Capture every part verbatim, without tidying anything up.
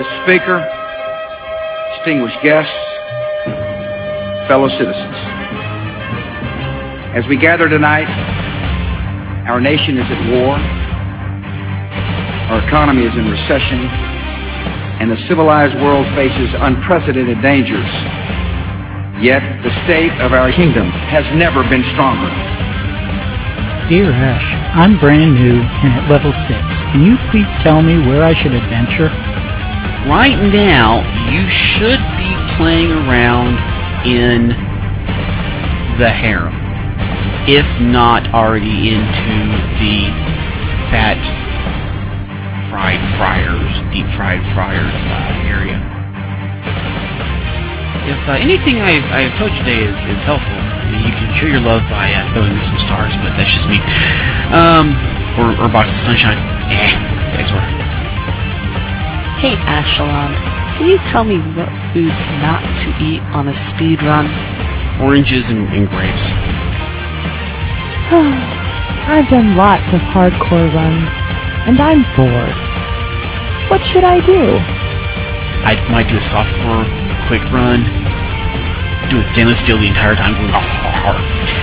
Mister Speaker, distinguished guests, fellow citizens. As we gather tonight, our nation is at war, our economy is in recession, and the civilized world faces unprecedented dangers. Yet the state of our kingdom has never been stronger. Dear Ash, I'm brand new and at level six. Can you please tell me where I should adventure? Right now, you should be playing around in the harem, if not already into the fat fried fryers, deep fried fryers uh, area. If uh, anything I've, I've told you today is, is helpful, you can show your love by uh, throwing me some stars, but that's just me. Um, or, or a box of sunshine. Eh, thanks, order. Hey, Ashalon, can you tell me what foods not to eat on a speed run? Oranges and, and grapes. I've done lots of hardcore runs, and I'm bored. What should I do? I might do a softcore quick run. Do a stainless steel the entire time going, oh,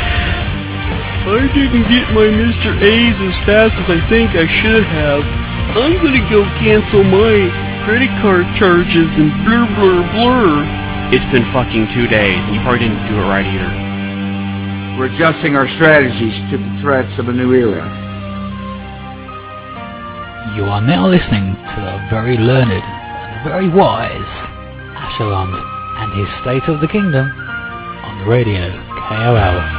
I didn't get my Mister A's as fast as I think I should have. I'm gonna go cancel my credit card charges and blur blur blur. It's been fucking two days, and you probably didn't do it right either. We're adjusting our strategies to the threats of a new era. You are now listening to the very learned and very wise Ashalon and his State of the Kingdom on the radio K O L.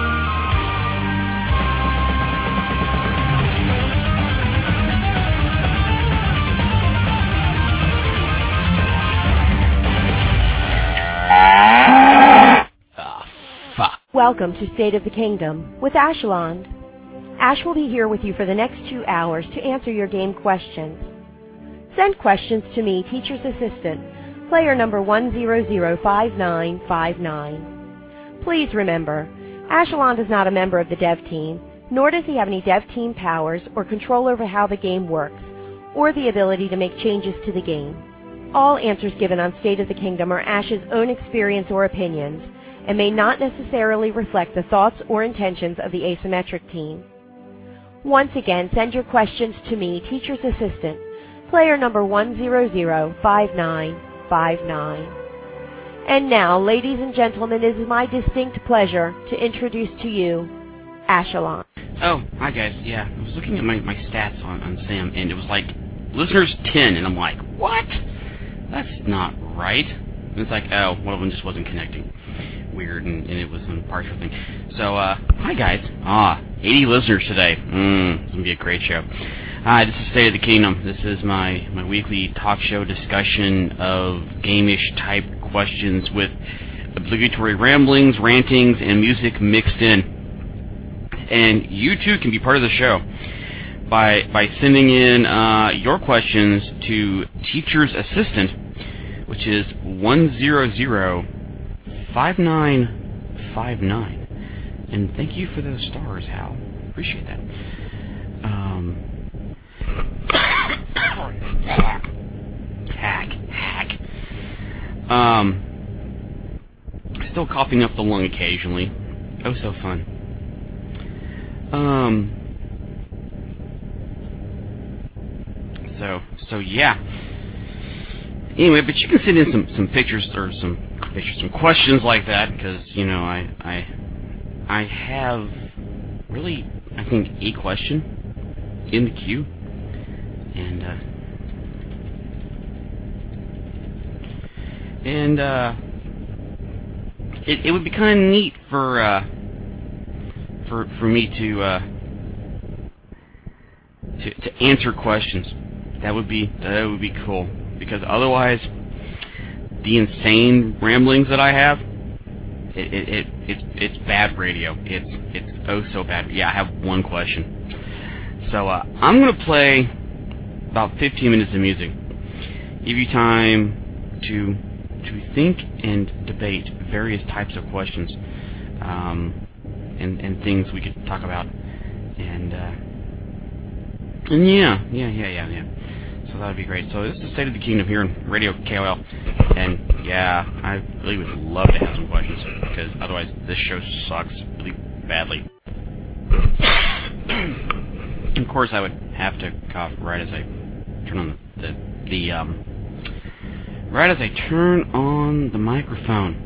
Welcome to State of the Kingdom with Ashalon. Ash will be here with you for the next two hours to answer your game questions. Send questions to me, Teacher's Assistant, player number one zero zero five nine five nine. Please remember, Ashalon is not a member of the dev team, nor does he have any dev team powers or control over how the game works, or the ability to make changes to the game. All answers given on State of the Kingdom are Ash's own experience or opinions, and may not necessarily reflect the thoughts or intentions of the asymmetric team. Once again, send your questions to me, Teacher's Assistant, player number one zero zero five nine five nine. And now, ladies and gentlemen, it is my distinct pleasure to introduce to you Ashalon. Oh, hi guys, yeah, I was looking at my, my stats on, on Sam, and it was like, listeners ten, and I'm like, what? That's not right. And it's like, oh, one of them just wasn't connecting. Weird, and, and it was a partial thing. So, uh, hi guys. Ah, eighty listeners today. Mmm, it's gonna be a great show. Hi, this is State of the Kingdom. This is my, my weekly talk show discussion of game-ish type questions with obligatory ramblings, rantings, and music mixed in. And you too can be part of the show by by sending in uh, your questions to Teacher's Assistant, which is one zero zero five nine five nine. And thank you for those stars, Hal. Appreciate that. Um, hack, hack. Um, still coughing up the lung occasionally. Oh, so fun. Um, so, so yeah. Anyway, but you can send in some, some pictures or some pictures, some questions like that, because, you know, I, I, I have really, I think, a question in the queue, and, uh, and, uh, it, it would be kind of neat for, uh, for, for me to, uh, to, to answer questions. That would be, that would be cool. Because otherwise, the insane ramblings that I have, it, it, it it's it's bad radio. It's it's oh so bad. Yeah, I have one question. So uh, I'm gonna play about fifteen minutes of music. Give you time to to think and debate various types of questions, um, and and things we could talk about, and uh, and yeah, yeah, yeah, yeah, yeah. so that would be great. So this is the State of the Kingdom here in Radio K O L. And, yeah, I really would love to have some questions, because otherwise this show sucks really badly. Of course, I would have to cough right as I turn on the, the, the um, right as I turn on the microphone.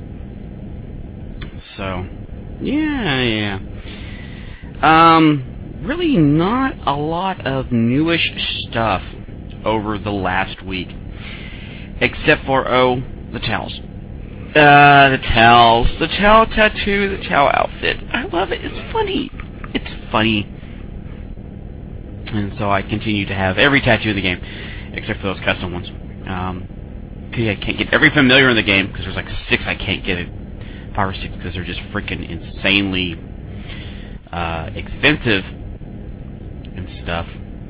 So, yeah, yeah. Um, really not a lot of newish stuff over the last week. Except for, oh, the towels. Uh, the towels. The towel tattoo, the towel outfit. I love it. It's funny. It's funny. And so I continue to have every tattoo in the game, except for those custom ones. Um, I can't get every familiar in the game, because there's like six I can't get it. Five or six, because they're just freaking insanely uh, expensive and stuff.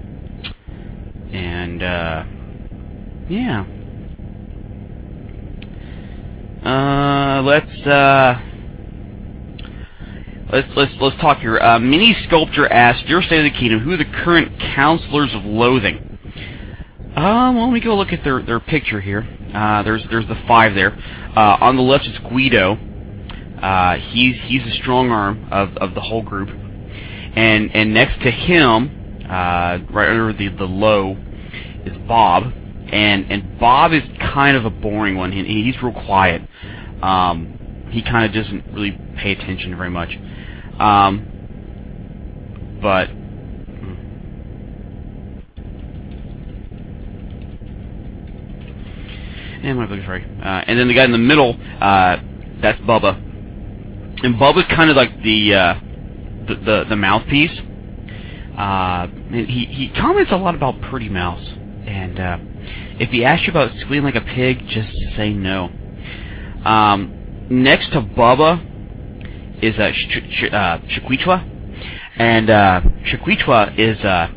And, uh, yeah. Uh, let's, uh, let's, let's, let's talk here. Uh, Mini Sculptor asked, Your State of the Kingdom, who are the current Counselors of Loathing? Um, well, let me go look at their, their picture here. Uh, there's, there's the five there. Uh, on the left is Guido. Uh, he's, he's the strong arm of, of the whole group. And, and next to him, uh, right under the, the low, is Bob. And and Bob is kind of a boring one. He, he's real quiet. Um, he kind of doesn't really pay attention very much. Um, but and my book, sorry. Uh, and then the guy in the middle, uh, that's Bubba. And Bubba's kind of like the uh, the, the the mouthpiece. Uh, and he he comments a lot about Pretty Mouse. And uh, if he asks you about squealing like a pig, just say no. Um, next to Bubba is uh, Sh- Sh- uh, Shaquichwa. And uh, Shaquichwa is uh,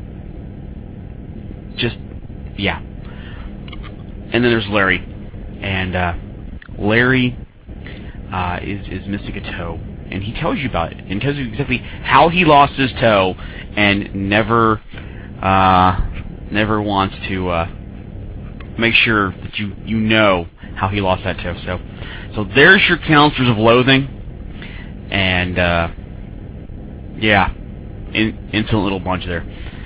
just, yeah. And then there's Larry. And uh, Larry uh, is, is missing a toe. And he tells you about it. And tells you exactly how he lost his toe and never... Uh, never wants to uh, make sure that you, you know how he lost that toe. So, so there's your Counselors of Loathing, and uh, yeah, in, instant little bunch there.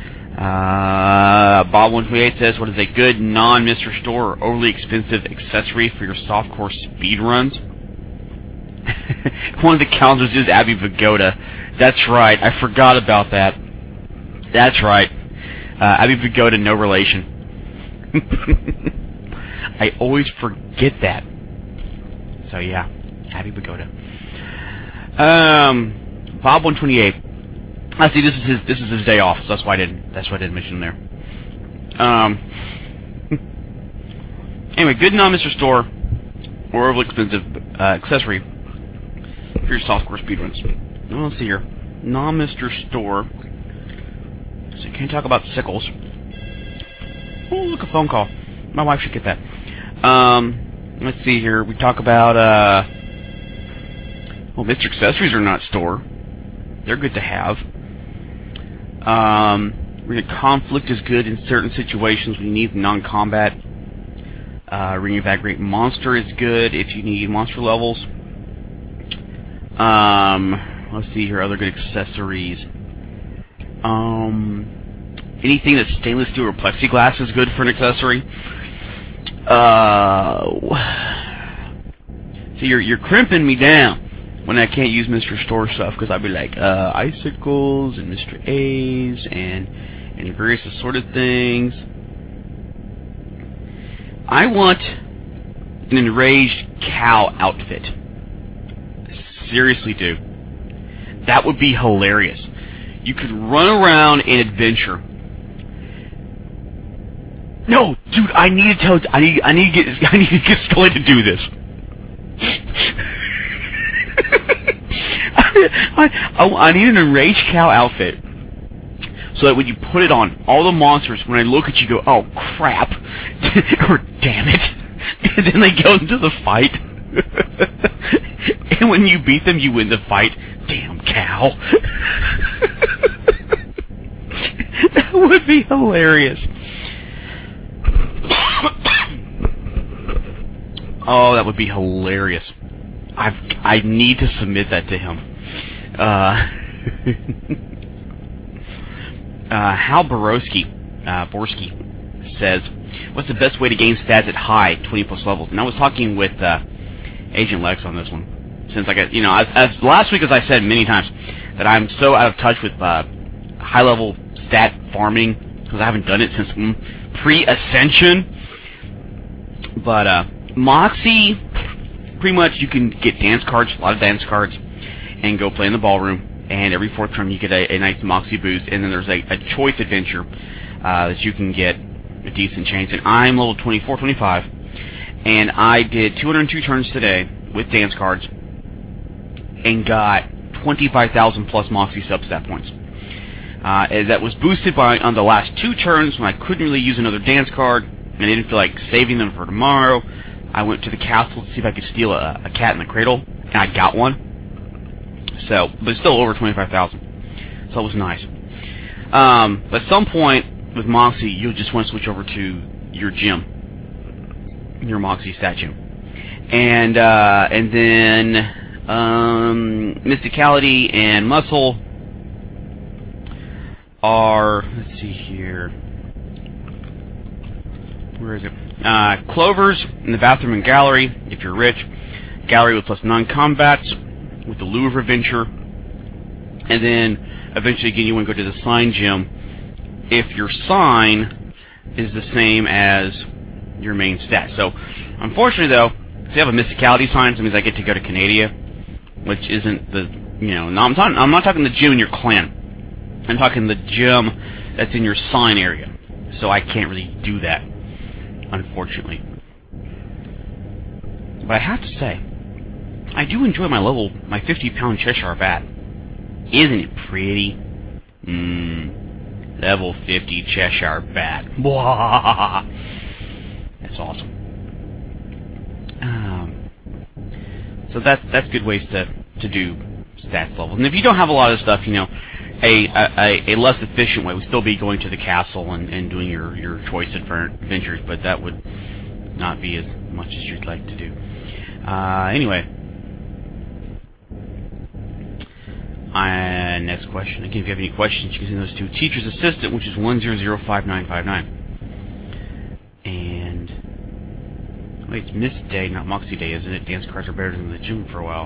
Uh, Bob one twenty-eight says, "What is a good non-Mister Store or overly expensive accessory for your softcore speed runs?" One of the counselors is Abby Vigoda. That's right. I forgot about that. That's right. Uh, Abby Vigoda, no relation. I always forget that. So yeah, Abby Vigoda. Um, Bob one twenty-eight. I see. This is his. This is his day off, so that's why I didn't. That's why I didn't mention him there. Um. Anyway, good non-Mister Store or overly expensive uh, accessory for your softcore speedruns. Well, let's see here. Non-Mister Store. So can you talk about sickles? Oh, look, a phone call. My wife should get that. Um, let's see here. We talk about, uh... well, Mister Accessories are not store. They're good to have. Um, Ring of Conflict is good in certain situations when you need non-combat. Uh, Ring of Aggregate Monster is good if you need monster levels. Um, let's see here. Other good accessories. Um, anything that's stainless steel or plexiglass is good for an accessory. Uh, so you're you're crimping me down when I can't use Mister Store stuff, because I'd be like uh, icicles and Mister A's and and various assorted things. I want an enraged cow outfit. Seriously, dude, that would be hilarious. You could run around and adventure. No, dude, I need to tell. I need. I need to get. I need to get Scully to do this. I, I, I need an enraged cow outfit, so that when you put it on, all the monsters, when I look at you, go, "Oh crap," or "Damn it," and then they go into the fight. And when you beat them, you win the fight. Damn cow. That would be hilarious. Oh, that would be hilarious. I've, I need to submit that to him. Uh, uh, Hal Borowski, uh, Borski says, what's the best way to gain stats at high twenty plus levels? And I was talking with uh, Agent Lex on this one. Since I got, you know, as, as last week, as I said many times, that I'm so out of touch with uh, high level stat farming because I haven't done it since mm, pre-Ascension. But uh, Moxie, pretty much you can get dance cards, a lot of dance cards, and go play in the ballroom. And every fourth turn you get a, a nice Moxie boost. And then there's a, a choice adventure uh, that you can get a decent change. And I'm level twenty-four, twenty-five, and I did two hundred two turns today with dance cards and got twenty-five thousand plus Moxie substat points. Uh, that was boosted by on the last two turns when I couldn't really use another dance card and I didn't feel like saving them for tomorrow. I went to the castle to see if I could steal a, a cat in the cradle, and I got one. So, but it's still over twenty-five thousand. So it was nice. Um, but at some point with Moxie, you'll just want to switch over to your gym, your Moxie stat gym, and uh, and then um, Mysticality and Muscle are, let's see here, where is it? Uh, Clovers in the bathroom and gallery, if you're rich. Gallery with plus non-combats with the Louvre Adventure. And then eventually again you want to go to the sign gym if your sign is the same as your main stat. So unfortunately though, if you have a Mysticality sign, that means I get to go to Canadia, which isn't the, you know, no, I'm, talking, I'm not talking the gym in your clan. I'm talking the gym that's in your sign area. So I can't really do that, unfortunately. But I have to say, I do enjoy my level, my fifty pound Cheshire bat. Isn't it pretty? Mmm. Level fifty Cheshire bat. Blah. That's awesome. Um, so that's that's good ways to, to do stats levels. And if you don't have a lot of stuff, you know, a a, a less efficient way would still be going to the castle and, and doing your, your choice adventures, but that would not be as much as you'd like to do. Uh, anyway. Uh, next question. Again, if you have any questions, you can send those to Teacher's Assistant, which is one zero zero five nine five nine. And wait, it's Miss Day, not Moxie Day, isn't it? Dance cards are better than the gym for a while.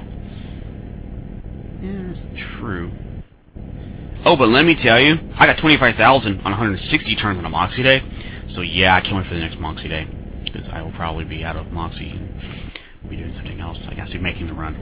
Yeah, that's true. Oh, but let me tell you, I got twenty-five thousand on one hundred sixty turns on a Moxie Day. So yeah, I can't wait for the next Moxie Day, because I will probably be out of Moxie and be doing something else. I guess be making the run.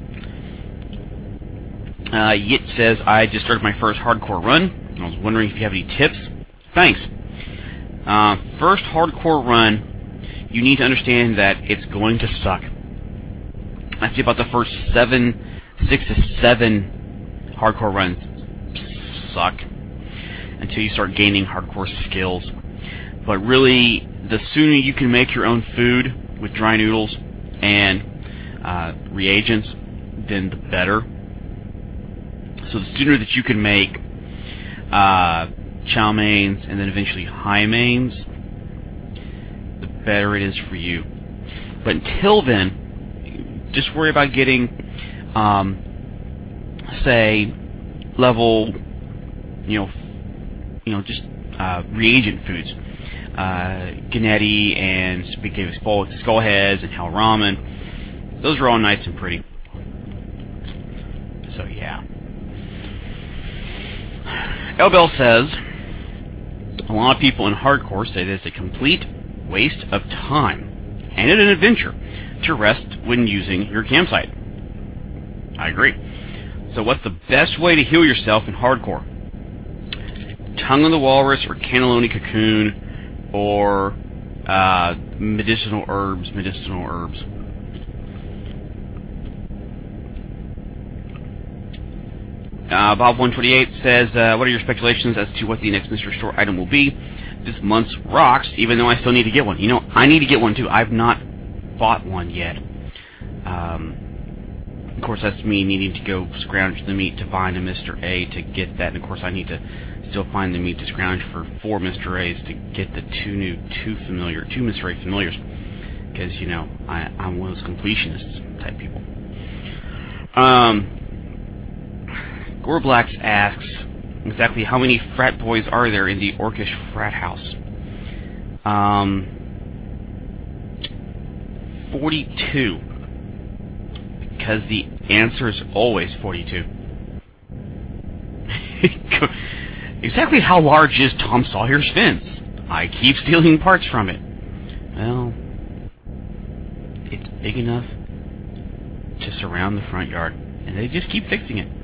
Uh, Yit says, I just started my first hardcore run. I was wondering if you have any tips. Thanks. Uh, first hardcore run, you need to understand that it's going to suck. I see about the first seven, six to seven hardcore runs suck until you start gaining hardcore skills. But really, the sooner you can make your own food with dry noodles and uh, reagents, then the better. So the sooner that you can make uh, chow mains and then eventually high mains, the better it is for you. But until then, just worry about getting, um, say, level, you know, you know, just uh, reagent foods, uh, Gennady and Spaghetti Skullheads and Hell Ramen. Those are all nice and pretty. So yeah. Elbel says, a lot of people in hardcore say that it's a complete waste of time and an adventure to rest when using your campsite. I agree. So what's the best way to heal yourself in hardcore? Tongue of the Walrus or Cannelloni Cocoon or uh, medicinal herbs, medicinal herbs. Uh, Bob one twenty-eight says, uh, what are your speculations as to what the next Mystery Store item will be? This month's rocks, even though I still need to get one. You know, I need to get one too. I've not bought one yet. Um, of course, that's me needing to go scrounge the meat to find a Mister A to get that. And of course, I need to still find the meat to scrounge for four Mister A's to get the two new, two familiar, two Mister A familiars because, you know, I, I'm one of those completionist type people. Um, Gorblax asks, exactly how many frat boys are there in the Orcish frat house? Um, forty-two. Because the answer is always forty-two. Exactly how large is Tom Sawyer's fence? I keep stealing parts from it. Well, it's big enough to surround the front yard, and they just keep fixing it.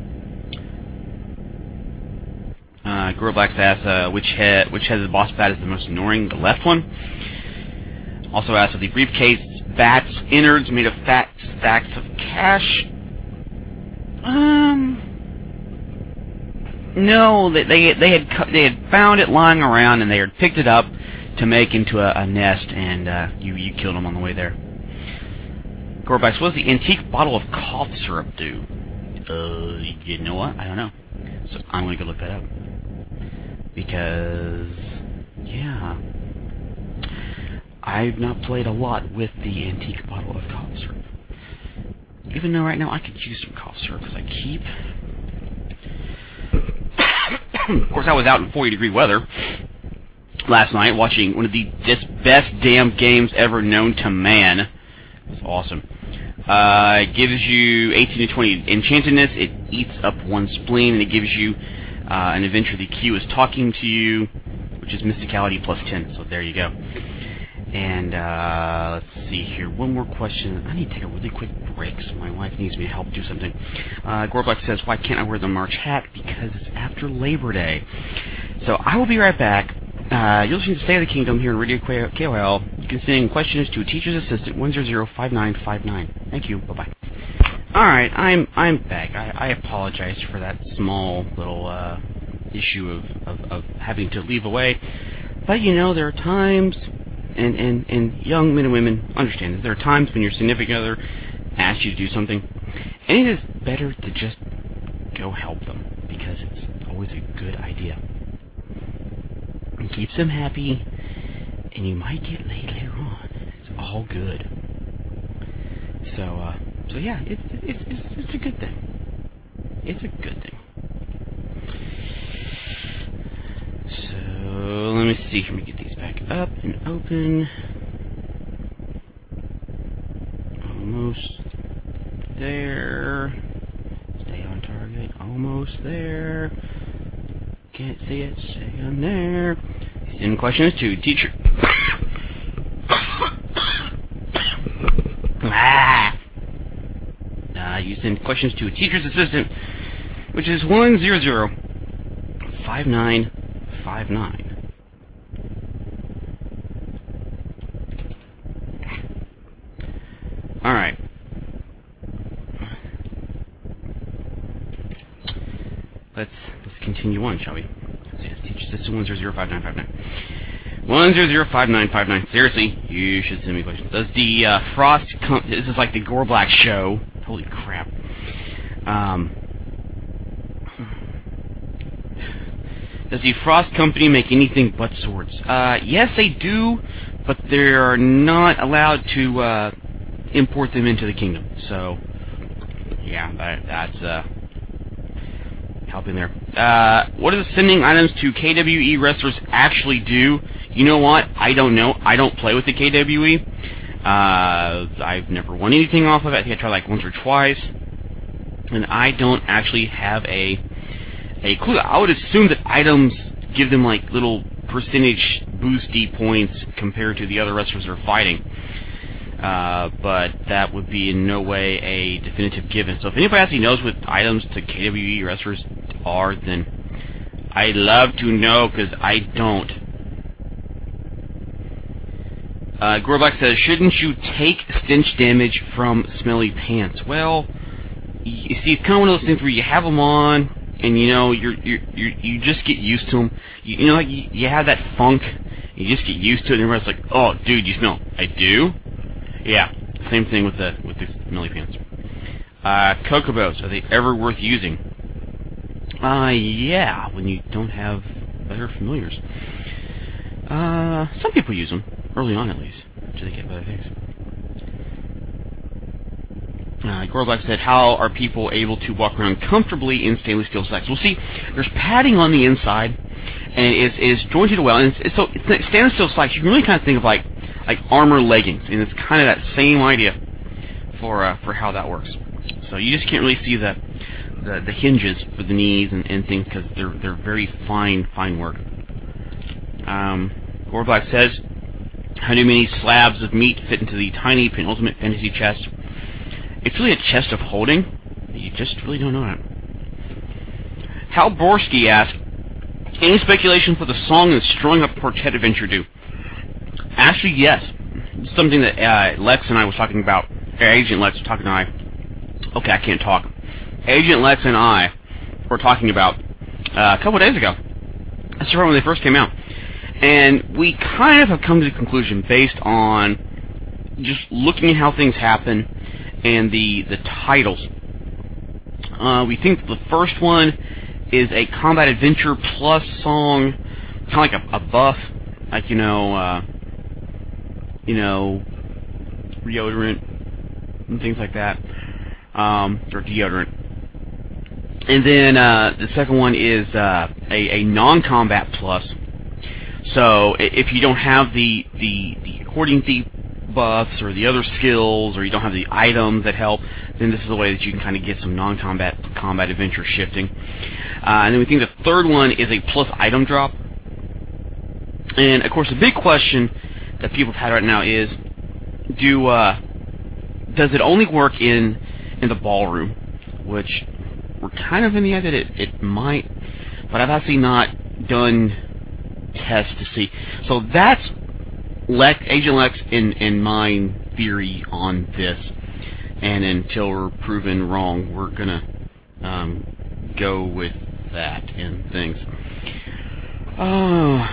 Uh, Gorblax asks, uh, which head, which head of the boss bat is the most annoying? The left one. Also asks, if the briefcase bat's innards made of fat stacks of cash. Um, no, they they they had they had found it lying around, and they had picked it up to make into a, a nest, and uh, you you killed them on the way there. Gorblax, what does the antique bottle of cough syrup do? Uh, you know what? I don't know. So I'm gonna go look that up. Because, yeah, I've not played a lot with the antique bottle of cough syrup. Even though right now I could use some cough syrup, because I keep... Of course, I was out in forty degree weather last night watching one of the just best damn games ever known to man. It's awesome. Uh, it gives you eighteen to twenty enchantedness, it eats up one spleen, and it gives you uh, an adventure the Q is talking to you, which is mysticality plus ten, so there you go. And, uh, let's see here, one more question. I need to take a really quick break, so my wife needs me to help do something. Uh, Gorblax says, why can't I wear the March hat? Because it's after Labor Day. So, I will be right back. Uh, you're listening to State of the Kingdom here on Radio K O L. You can send questions to Teacher's Assistant one zero zero five nine five nine. Thank you. Bye-bye. Alright, I'm I'm back. I, I apologize for that small little uh, issue of, of, of having to leave away. But, you know, there are times, and, and, and young men and women understand this, there are times when your significant other asks you to do something, and it is better to just go help them, because it's always a good idea. It keeps them happy, and you might get laid later on. It's all good. So, uh, so yeah, it's it's it's it's a good thing. It's a good thing. So let me see. Let me get these back up and open. Almost there. Stay on target. Almost there. Can't see it. Stay on there. Send questions to teacher. ah. Uh, you send questions to a teacher's assistant, which is one zero zero five nine five nine. All right. Let's let's continue on, shall we? So yes, teacher assistant one zero zero five nine five nine. one zero zero five nine five nine. Seriously, you should send me questions. Does the uh, Frost com- this is like the Gorblax show. Holy crap. Um, does the Frost Company make anything but swords? Uh, yes, they do, but they're not allowed to uh, import them into the kingdom. So, yeah, that, that's uh, helping there. Uh, what does sending items to K W E wrestlers actually do? You know what? I don't know. I don't play with the K W E. Uh, I've never won anything off of it. I think I tried like once or twice. And I don't actually have a a clue. I would assume that items give them like little percentage boosty points compared to the other wrestlers they're fighting. Uh, but that would be in no way a definitive given. So if anybody actually knows what items to K W E wrestlers are, then I'd love to know, because I don't. Uh, Gorblax says, shouldn't you take stench damage from smelly pants? Well, you see, it's kind of one of those things where you have them on, and you know, you're, you're, you're, you just get used to them. You, you know, like you, you have that funk, you just get used to it, and everybody's like, oh, dude, you smell. I do? Yeah, same thing with the with the smelly pants. Uh, Kokobos, are they ever worth using? Uh, yeah, when you don't have better familiars. Uh, some people use them, early on at least, until they get better things. Uh, Gorblack said, how are people able to walk around comfortably in stainless steel slacks? Well, see, there's padding on the inside, and it is, it is jointed well. And it's, it's, so it's stainless steel slacks, you can really kind of think of like like armor leggings, and it's kind of that same idea for uh, for how that works. So you just can't really see the the, the hinges for the knees and, and things because they're they're very fine fine work. Um, Gorblack says, how do many slabs of meat fit into the tiny penultimate fantasy chest? It's really a chest of holding. You just really don't know it. Hal Borsky asked, any speculation for the song that's Strung Up Quartet Adventure do? Actually, yes. It's something that uh, Lex and I was talking about. Or Agent Lex was talking to I. Okay, I can't talk. Agent Lex and I were talking about uh, a couple of days ago. That's right when they first came out. And we kind of have come to the conclusion based on just looking at how things happen and the the titles. Uh, we think the first one is a combat adventure plus song, kind of like a, a buff, like you know, uh, you know, reodorant and things like that, um, or deodorant. And then uh, the second one is uh, a, a non-combat plus. So if you don't have the the the according the buffs or the other skills, or you don't have the items that help, then this is a way that you can kind of get some non-combat combat adventure shifting. Uh, and then we think the third one is a plus item drop. And of course, the big question that people have had right now is, do uh, does it only work in in the ballroom? Which we're kind of in the idea that it, it might, but I've actually not done tests to see. So that's Lex, Agent Lex in, in my theory on this, and until we're proven wrong, we're gonna um, go with that and things. Oh,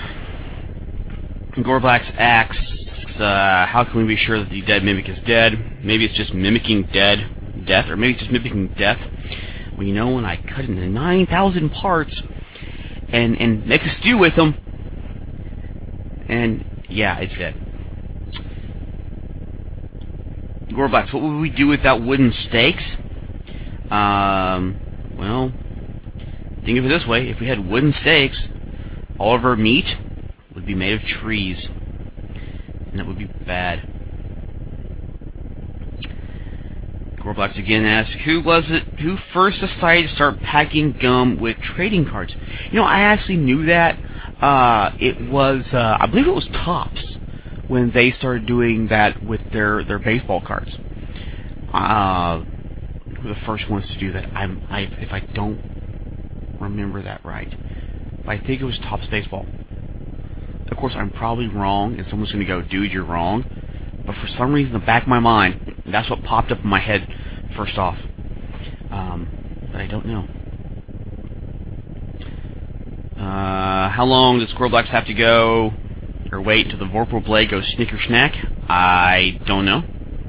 Gorblax asks, uh, how can we be sure that the dead mimic is dead? Maybe it's just mimicking dead death, or maybe it's just mimicking death. Well, you know, when I cut it into nine thousand parts and and make a stew with them, and yeah, it's dead. Gorblax, what would we do without wooden stakes? Um, well, think of it this way. If we had wooden stakes, all of our meat would be made of trees. And that would be bad. Gorblax again asks, who was it who first decided to start packing gum with trading cards? You know, I actually knew that. Uh, it was, uh, I believe it was Topps when they started doing that with their, their baseball cards. Uh, were the first ones to do that. I'm, I, if I don't remember that right, but I think it was Topps Baseball. Of course, I'm probably wrong, and someone's going to go, dude, you're wrong. But for some reason, in the back of my mind, that's what popped up in my head first off. Um, but I don't know. Uh, how long does Gorblax have to go, or wait until the Vorpal Blade goes snicker snack? I don't know.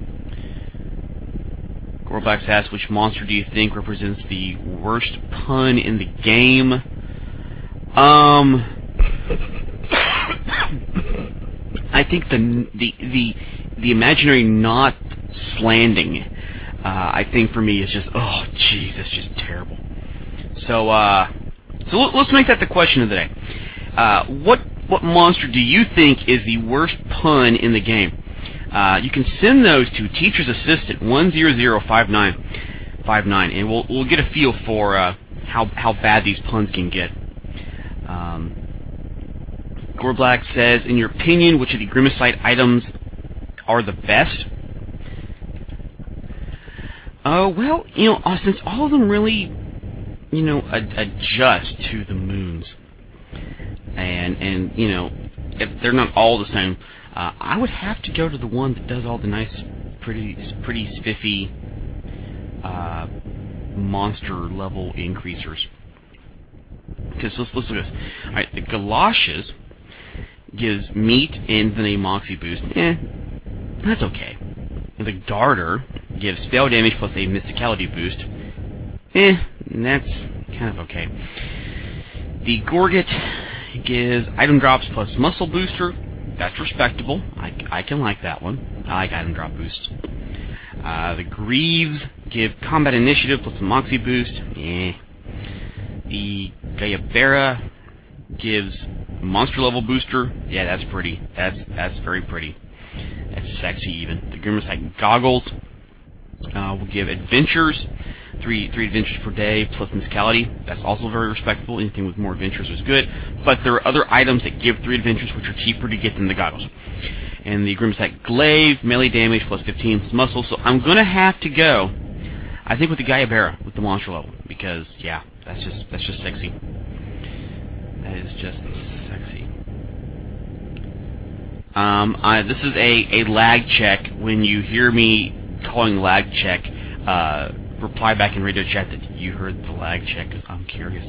Gorblax asks, which monster do you think represents the worst pun in the game? Um, I think the the the the imaginary knot slanding. Uh, I think for me is just, oh jeez, that's just terrible. So uh. So let's make that the question of the day. Uh, what what monster do you think is the worst pun in the game? Uh, you can send those to Teacher's Assistant one zero zero five nine five nine, and we'll we'll get a feel for uh, how how bad these puns can get. Um, Gorblax says, in your opinion, which of the Grimacite items are the best? Oh uh, well, you know, since all of them really, you know, ad- adjust to the moons, and and you know, if they're not all the same, uh, I would have to go to the one that does all the nice, pretty, pretty spiffy, uh, monster level increasers. Because let's let's look at this. All right, the Galoshes gives meat and then a Moxie boost. Eh, that's okay. And the Garter gives spell damage plus a Mysticality boost. Eh, that's kind of okay. The Gorget gives item drops plus muscle booster. That's respectable. I, I can like that one. I like item drop boosts. Uh, the Greaves give combat initiative plus a Moxie boost. Eh. The Gayabera gives monster level booster. Yeah, that's pretty. That's that's very pretty. That's sexy even. The Grimmersight Goggles uh, will give adventures. Three three adventures per day plus musicality. That's also very respectable. Anything with more adventures is good. But there are other items that give three adventures which are cheaper to get than the goggles. And the Grimmersight Glaive, melee damage plus fifteen plus muscle. So I'm gonna have to go, I think, with the Gayabera with the monster level, because yeah, that's just that's just sexy. That is just sexy. Um, I, this is a, a lag check. When you hear me calling lag check, uh, reply back in radio chat that you heard the lag check. I'm curious.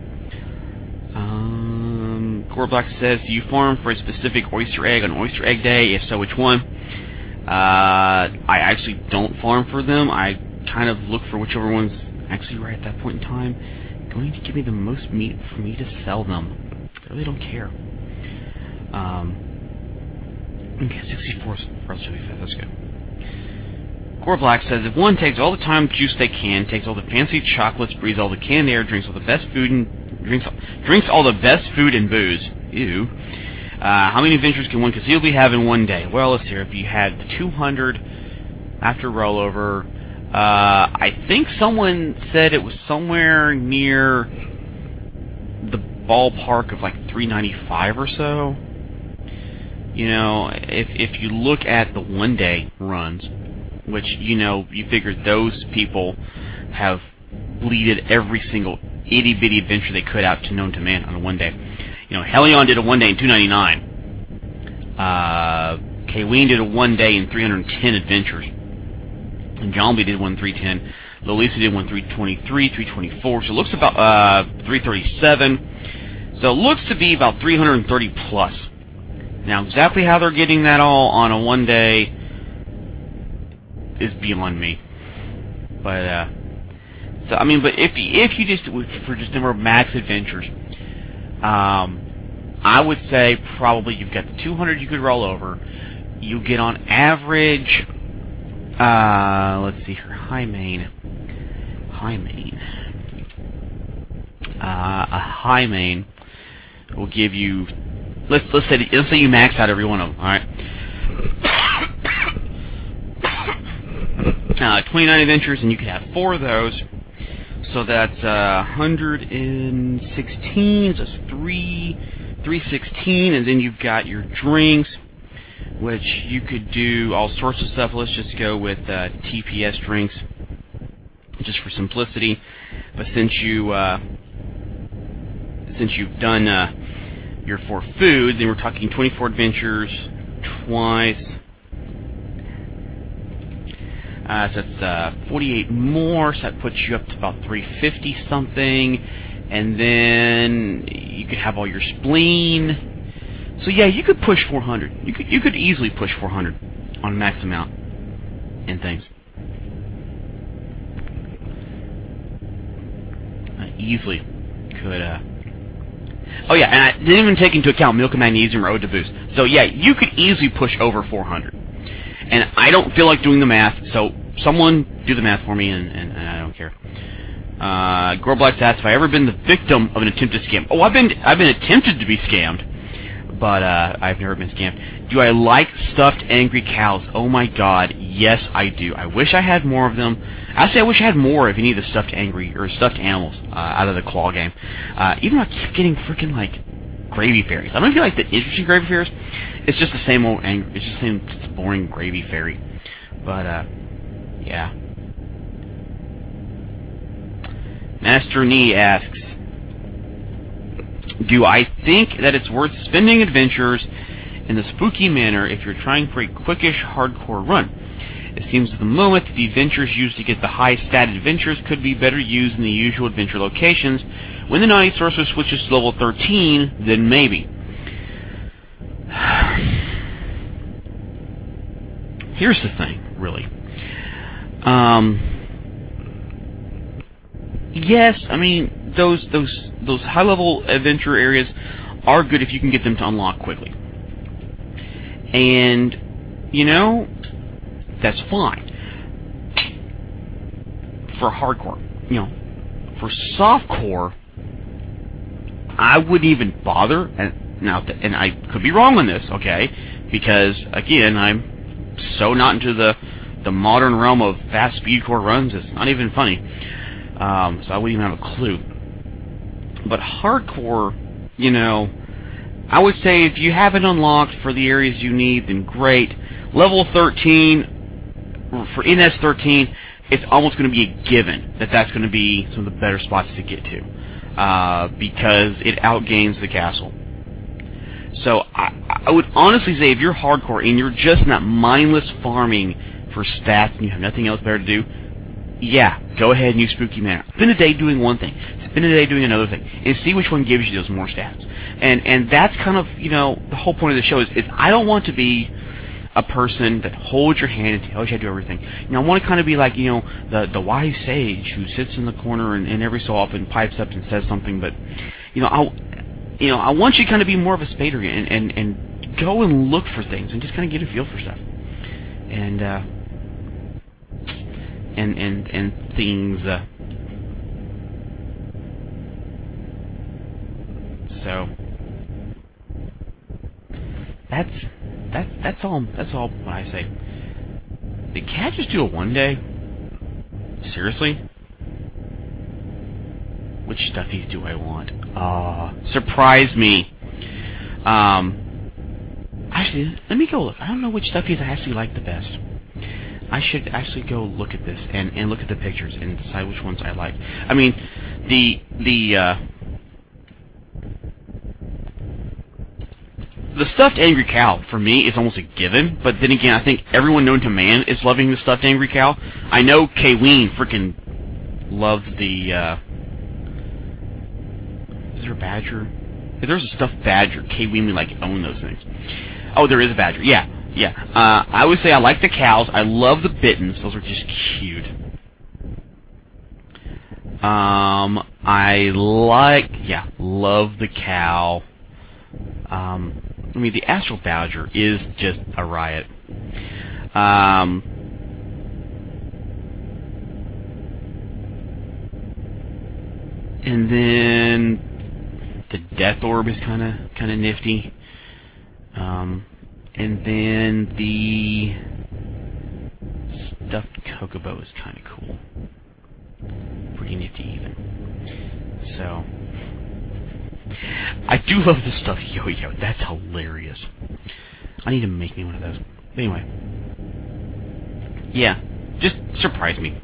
Um, Gorblack says, do you farm for a specific Oyster Egg on Oyster Egg Day? If so, which one? Uh, I actually don't farm for them. I kind of look for whichever one's actually right at that point in time going to give me the most meat for me to sell them. I really don't care. Um, okay, sixty-four for us to be fast. Let's go. Gorblack says, if one takes all the time juice they can, takes all the fancy chocolates, breathes all the canned air, drinks all the best food and drinks drinks all the best food and booze. Ew. Uh, how many adventures can one conceivably have in one day? Well, let's hear. If you had the two hundred after rollover, uh, I think someone said it was somewhere near the ballpark of like three ninety-five or so. You know, if if you look at the one day runs, which, you know, you figure those people have bleeded every single itty bitty adventure they could out to known to man on a one day. You know, Helion did a one day in two ninety-nine. Uh, Kween did a one day in three hundred ten adventures. And Zombie did one three ten. Lolisa did one three twenty-three, three twenty-four. So it looks about uh, three thirty-seven. So it looks to be about three hundred thirty plus. Now, exactly how they're getting that all on a one day is beyond me. But uh, so I mean, but if you, if you just for just number of max adventures, um, I would say probably you've got the two hundred you could roll over. You get on average. Uh, let's see here. High main. High main. Uh, a high main will give you. Let's let's say let's say you max out every one of them. All right. Uh, twenty-nine adventures, and you could have four of those. So that's uh, one hundred sixteen. So that's three, three sixteen, and then you've got your drinks, which you could do all sorts of stuff. Let's just go with uh, T P S drinks, just for simplicity. But since you uh, since you've done uh, your four foods, then we're talking twenty-four adventures twice. Uh, so it's uh, forty-eight more, so that puts you up to about three fifty something, and then you could have all your spleen. So yeah, you could push four hundred. You could you could easily push four hundred on max amount and things. Uh, easily could. Uh... Oh yeah, and I didn't even take into account milk and magnesium or Ode to Boost. So yeah, you could easily push over four hundred. And I don't feel like doing the math, so someone do the math for me, and, and, and I don't care. Uh, Gorblack asks, have I ever been the victim of an attempted scam? Oh, I've been I've been attempted to be scammed, but uh, I've never been scammed. Do I like stuffed angry cows? Oh my god, yes I do. I wish I had more of them. Actually, I wish I had more of any of the stuffed angry or stuffed animals uh, out of the claw game. Uh, even though I keep getting freaking like gravy fairies. I don't feel like the interesting gravy fairies. It's just the same old angry. It's just the same just boring gravy fairy. But uh, yeah. Master Knee asks, do I think that it's worth spending adventures in the spooky manner if you're trying for a quickish hardcore run? It seems at the moment that the adventures used to get the high stat adventures could be better used in the usual adventure locations. When the Naughty Sorcerer switches to level thirteen, then maybe. Here's the thing, really. Um, yes, I mean those those those high level adventure areas are good if you can get them to unlock quickly. And you know, that's fine. for hardcore. You know, for softcore, I wouldn't even bother. And now, and I could be wrong on this, okay? Because again, I'm so not into the the modern realm of fast speedcore runs. It's not even funny. Um, so I wouldn't even have a clue. But hardcore, you know, I would say if you have it unlocked for the areas you need, then great. Level thirteen, for N S thirteen, it's almost going to be a given that that's going to be some of the better spots to get to. Uh, because it outgains the castle. So I, I would honestly say if you're hardcore and you're just not mindless farming for stats and you have nothing else better to do, yeah, go ahead and use Spooky Manor. Spend a day doing one thing, spend a day doing another thing, and see which one gives you those more stats. And and that's kind of, you know, the whole point of the show is, is I don't want to be a person that holds your hand and tells you how to do everything. You know, I want to kind of be like, you know, the the wise sage who sits in the corner and, and every so often pipes up and says something. But, you know, I, you know, I want you to kind of be more of a spader and, and, and go and look for things and just kind of get a feel for stuff. And, uh, and, and, and things, uh, so, that's, that's, that's all, that's all what I say. Did Cat just do a one day? Seriously? Which stuffies do I want? Ah, uh, surprise me. Um, actually, let me go look. I don't know which stuffies I actually like the best. I should actually go look at this and, and look at the pictures and decide which ones I like. I mean, the, the, uh, the stuffed Angry Cow, for me, is almost a given, but then again, I think everyone known to man is loving the stuffed Angry Cow. I know Kayween freaking loves the, uh, is there a badger? If there's a stuffed badger, Kayween would, like, own those things. Oh, there is a badger, yeah, yeah. Uh, I would say I like the cows, I love the bittens, those are just cute. Um, I like, yeah, love the cow. Um, I mean, the Astral Badger is just a riot. Um, and then the Death Orb is kind of kind of nifty. Um, and then the Stuffed Chocobo is kind of cool. Pretty nifty even. So, I do love the stuffed yo-yo. That's hilarious. I need to make me one of those. Anyway. Yeah. Just surprise me.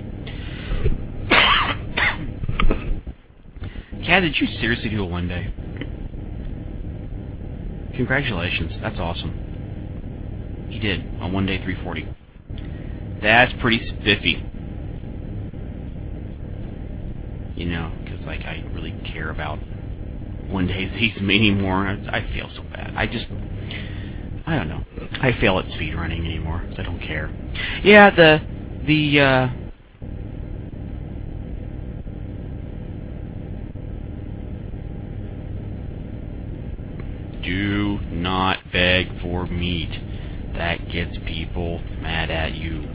Cat, did you seriously do it one day? Congratulations. That's awesome. You did. On one day, three forty. That's pretty spiffy. You know, because, like, I really care about one day's season anymore. I, I feel so bad. I just, I don't know. I fail at speedrunning anymore, so I don't care. Yeah, the, the, uh, do not beg for meat. That gets people mad at you.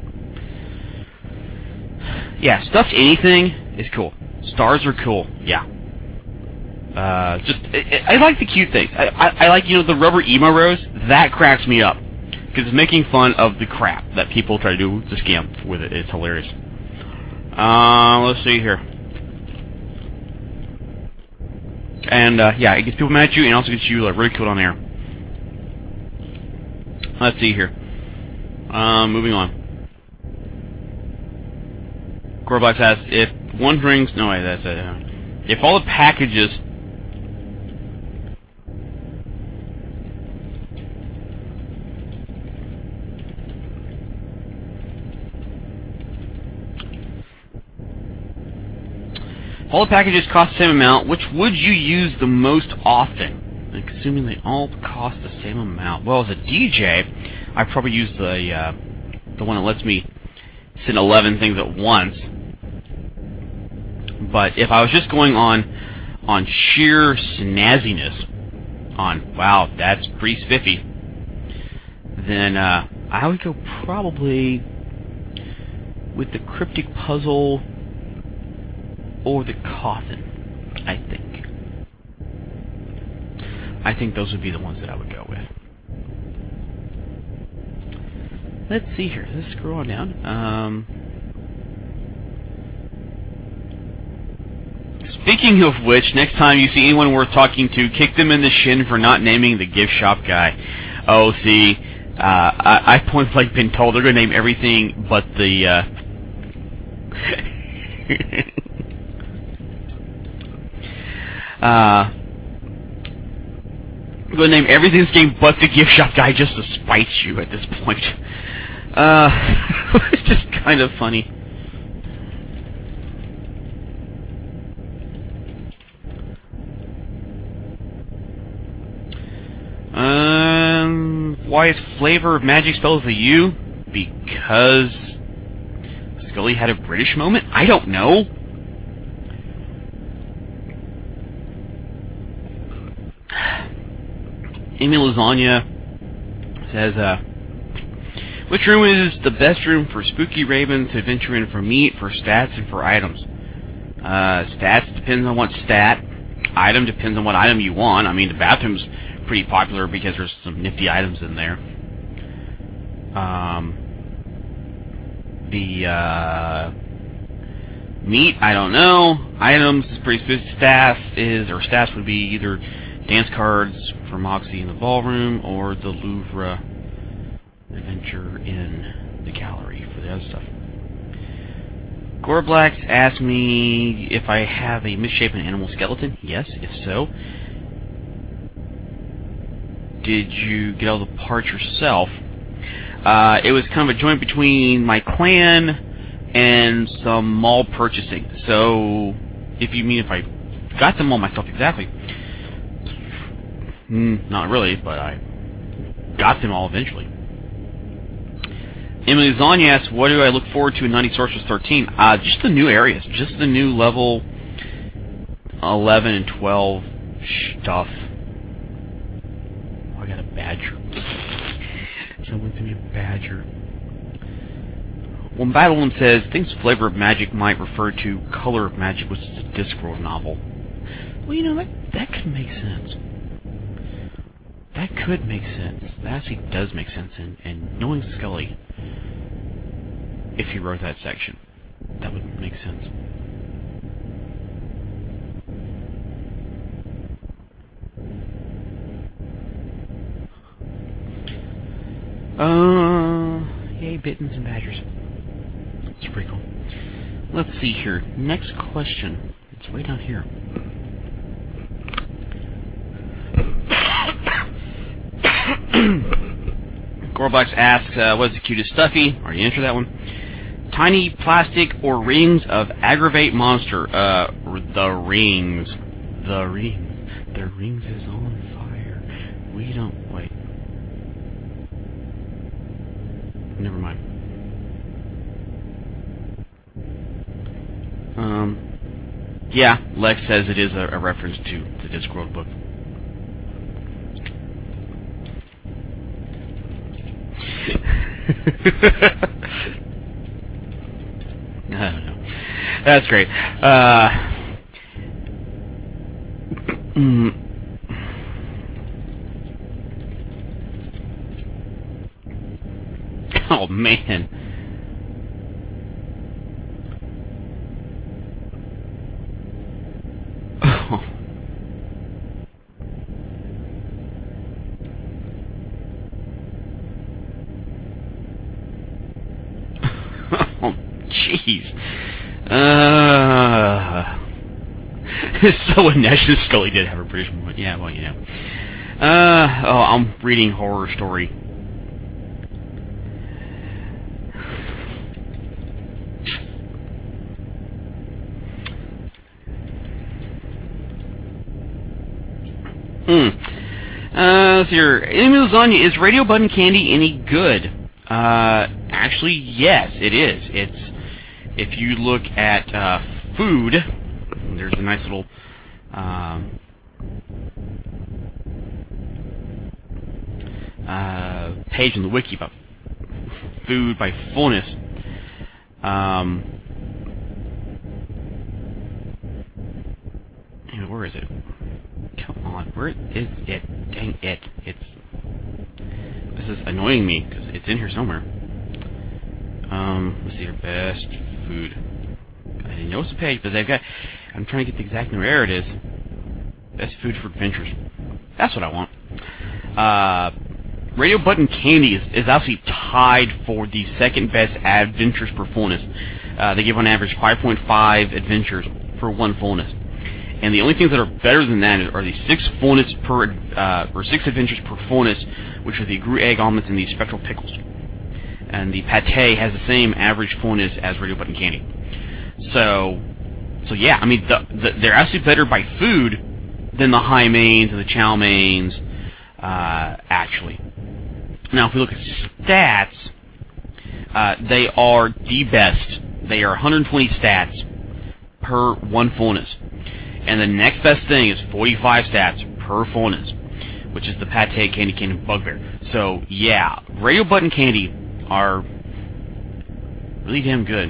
Yeah, stuffed anything is cool. Stars are cool, yeah. Uh, just, I, I like the cute things. I, I, I like, you know, the rubber emo rose. That cracks me up. Because it's making fun of the crap that people try to do to scam with it. It's hilarious. Uh, let's see here. And, uh, yeah, it gets people mad at you and also gets you, like, ridiculed on air. Let's see here. Um, moving on. Gorblax asks, if one brings... No, wait, that's it. Uh, if all the packages... If all the packages cost the same amount, which would you use the most often? Like, assuming they all cost the same amount. Well, as a D J, I probably use the uh, the one that lets me send eleven things at once. But if I was just going on on sheer snazziness, on wow, that's pretty spiffy, then uh, I would go probably with the Cryptic Puzzle or the coffin, I think. I think those would be the ones that I would go with. Let's see here. Let's scroll on down. Um, speaking of which, next time you see anyone worth talking to, kick them in the shin for not naming the gift shop guy. Oh, see, uh, I, I've point blank been told they're going to name everything but the, uh... uh... I'm going to name everything in this game but the gift shop guy just to spite you at this point. Uh, it's just kind of funny. Um, why is flavor of magic spelled with a U? Because Scully had a British moment? I don't know. Amy Lasagna says, uh, which room is the best room for spooky ravens to adventure in for meat, for stats, and for items? Uh, stats depends on what stat. Item depends on what item you want. I mean, the bathroom's pretty popular because there's some nifty items in there. Um, the, uh, meat, I don't know. Items is pretty specific. Stats is, or stats would be either dance cards for Moxie in the ballroom or the Louvre adventure in the gallery for the other stuff. Gorblax asked me if I have a misshapen animal skeleton. Yes, if so. Did you get all the parts yourself? Uh, it was kind of a joint between my clan and some mall purchasing. So, if you mean if I got them all myself exactly, mm, not really, but I got them all eventually. Emily Zanya asks, what do I look forward to in ninety Sorcerers thirteen? Uh, just the new areas. Just the new level eleven and twelve stuff. Oh, I got a badger. Someone sent me a badger. When Battleland says, thinks flavor of magic might refer to Color of Magic, which is a Discworld novel. Well, you know, that, that could make sense. That could make sense. That actually does make sense. And, and knowing Scully, if he wrote that section, that would make sense. Uh, yay, Bittens and Badgers. It's pretty cool. Let's see here. Next question. It's way down here. Gorbox asks, uh, what's the cutest stuffy? Already answered that one. Tiny plastic or rings of aggravate monster. Uh, the rings. The rings. The rings is on fire. We don't, wait. Never mind. Um, yeah, Lex says it is a, a reference to the Discworld book. I don't know. That's great. Uh, mm, oh man. Oh. Oh, jeez. Uh, so unnecessary. Scully did have a British moment. Yeah, well, you know. Uh, oh, I'm reading Horror Story. Hmm. Uh, let's see here. Enemy Lasagna, is Radio Button Candy any good? Uh, actually, yes, it is. It's, if you look at, uh, food, there's a nice little, um, uh, page in the wiki about food by fullness. Um, Where is it? Dang it. It's... This is annoying me, because it's in here somewhere. Um, let's see, your best food. I didn't notice the page, but they've got... I'm trying to get the exact number. There it is. Best food for adventures. That's what I want. Uh... Radio Button Candy is, is actually tied for the second best adventures per fullness. Uh, they give on average five point five adventures for one fullness. And the only things that are better than that are the six fullness per, uh, or six adventures per fullness, which are the Gru Egg Omelets and the Spectral Pickles. And the Pate has the same average fullness as Radio Button Candy. So, so yeah, I mean, the, the, they're actually better by food than the high mains and the chow mains, uh, actually. Now, if we look at stats, uh, they are the best. They are one hundred twenty stats per one fullness. And the next best thing is forty-five stats per fullness, which is the Pate, Candy Cane, and Bugbear. So, yeah, Radio Button Candy are really damn good.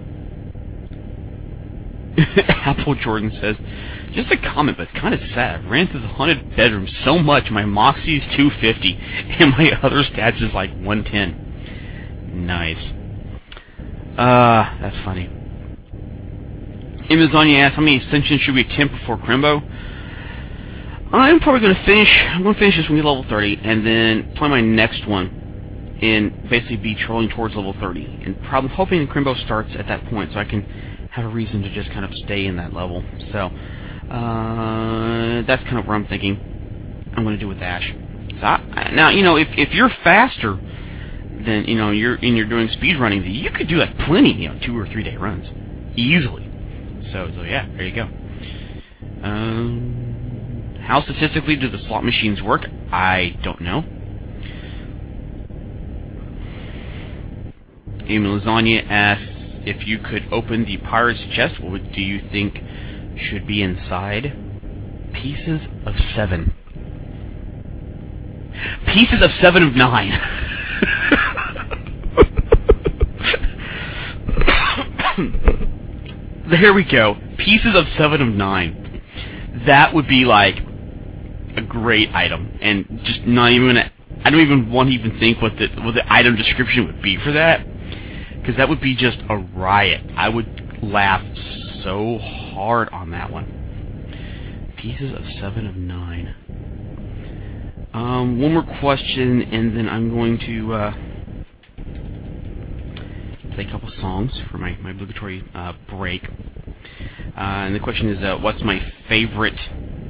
Apple Jordan says, just a comment, but it's kind of sad. I ran through the haunted bedroom so much, my Moxie is two fifty, and my other stats is like one ten. Nice. Uh, that's funny. Amazon asks, how many ascensions should we attempt before Crimbo? I'm probably going to finish, I'm going to finish this when we get level thirty, and then play my next one, and basically be trolling towards level thirty. And probably hoping Crimbo starts at that point, so I can have a reason to just kind of stay in that level. So, uh, that's kind of what I'm thinking I'm going to do with Ash. So I, now, you know, if if you're faster than, you know, you're and you're doing speed running, you could do like plenty, you know, two or three day runs easily. So, so yeah, there you go. Um, how statistically do the slot machines work? I don't know. Amy Lasagna asks, if you could open the pirate's chest, what do you think should be inside? Pieces of seven. Pieces of seven of nine. There we go. Pieces of seven of nine. That would be like a great item, and just not even. A, I don't even want to even think what the what the item description would be for that. Because that would be just a riot. I would laugh so hard on that one. Pieces of seven of nine. Um, one more question, and then I'm going to uh, play a couple songs for my, my obligatory uh, break. Uh, and the question is, uh, what's my favorite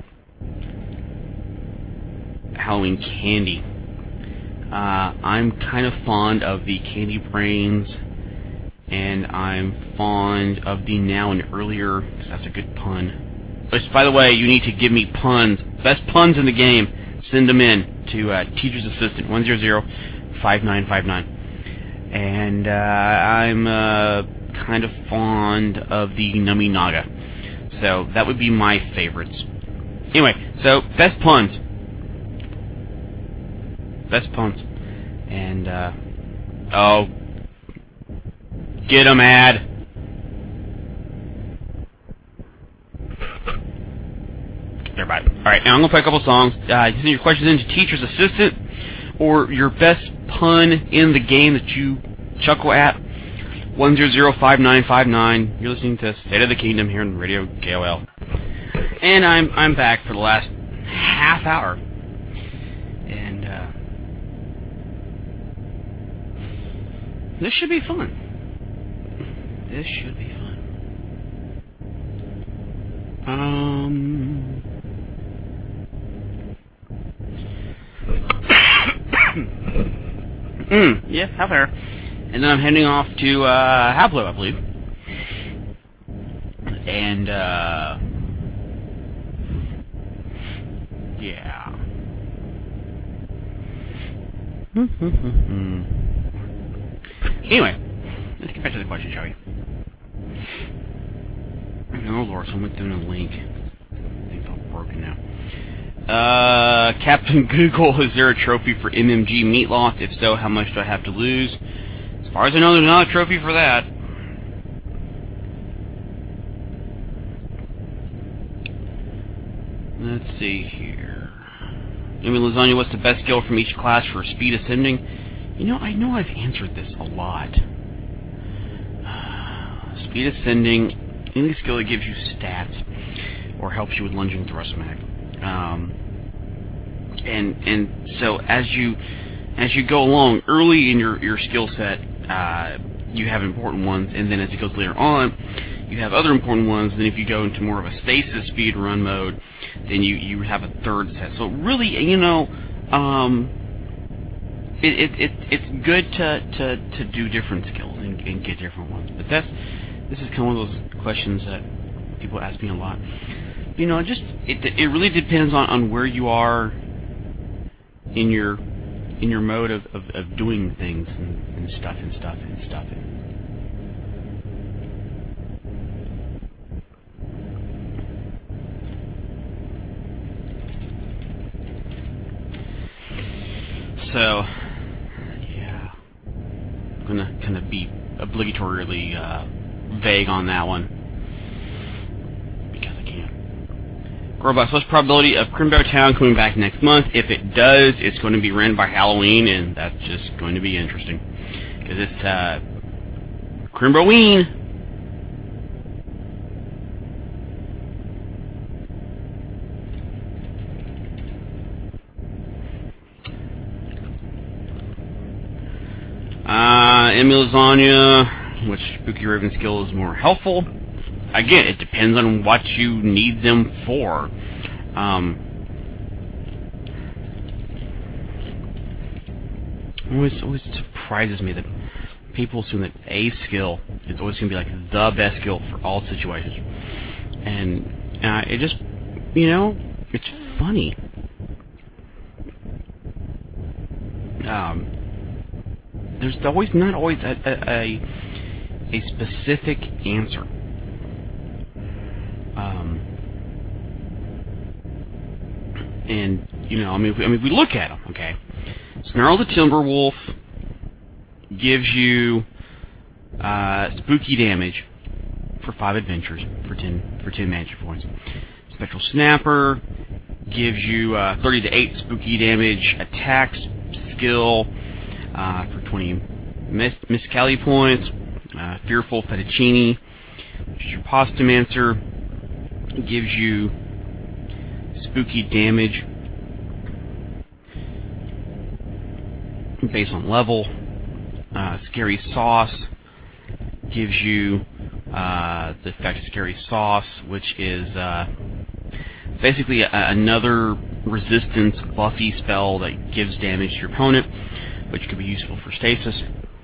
Halloween candy? Uh, I'm kind of fond of the Candy Brains, and I'm fond of the Now and Earlier, because that's a good pun. Which, by the way, you need to give me puns. Best puns in the game. Send them in to uh, Teacher's Assistant, one zero zero five nine five nine. And uh, I'm uh, kind of fond of the Nummy Naga. So that would be my favorites. Anyway, so best puns. Best puns. And, uh, oh, get 'em, ad. Everybody. Alright, now I'm going to play a couple songs. Uh, you can send your questions in to Teacher's Assistant, or your best pun in the game that you chuckle at. one zero zero five nine five nine. You're listening to State of the Kingdom here on Radio K O L. And I'm I'm back for the last half hour. And, uh, this should be fun. This should be fun. Um... mm, yeah, how fair. And then I'm heading off to uh, Hablo, I believe. And, uh... yeah. Anyway, let's get back to the question, shall we? Oh, Lord, someone doing a link. Things all broken now. Uh, Captain Google, is there a trophy for M M G Meat Loft? If so, how much do I have to lose? As far as I know, there's not a trophy for that. Let's see here. Amy Lasagna, what's the best skill from each class for speed ascending? You know, I know I've answered this a lot. Speed ascending, any skill that gives you stats or helps you with lunging thrust mag. Um, and and so as you as you go along, early in your, your skill set, uh, you have important ones, and then as it goes later on, you have other important ones. Then if you go into more of a stasis speed run mode, then you, you have a third set. So really, you know, um, it, it, it it's good to, to, to do different skills and, and get different ones. But that's this is kind of one of those questions that people ask me a lot. You know, just it it really depends on, on where you are in your in your mode of, of, of doing things and, and stuff and stuff and stuff. So, yeah, I'm gonna kind of be obligatorily uh, vague on that one because I can. Gorbox, what's the probability of Crimbo Town coming back next month? If it does, it's going to be ran by Halloween, and that's just going to be interesting because it's uh, Crimboween. Uh, Emmy Lasagna, which Spooky Raven skill is more helpful? Again, it depends on what you need them for. Um, always, always surprises me that people assume that a skill is always going to be like the best skill for all situations, and uh, it just, you know, it's funny. Um. There's always not always a, a, a specific answer. Um, and, you know, I mean, if we, I mean, if we look at them, okay, Snarl the Timberwolf gives you uh, spooky damage for five adventures for ten for ten magic points. Spectral Snapper gives you uh, thirty to eight spooky damage attacks skill. Uh, for twenty Miss Miscali points. Uh, Fearful Fettuccine, which is your Postomancer, gives you spooky damage based on level. Uh, Scary Sauce gives you uh, the effect of Scary Sauce, which is uh, basically a, another resistance buffy spell that gives damage to your opponent, which could be useful for stasis.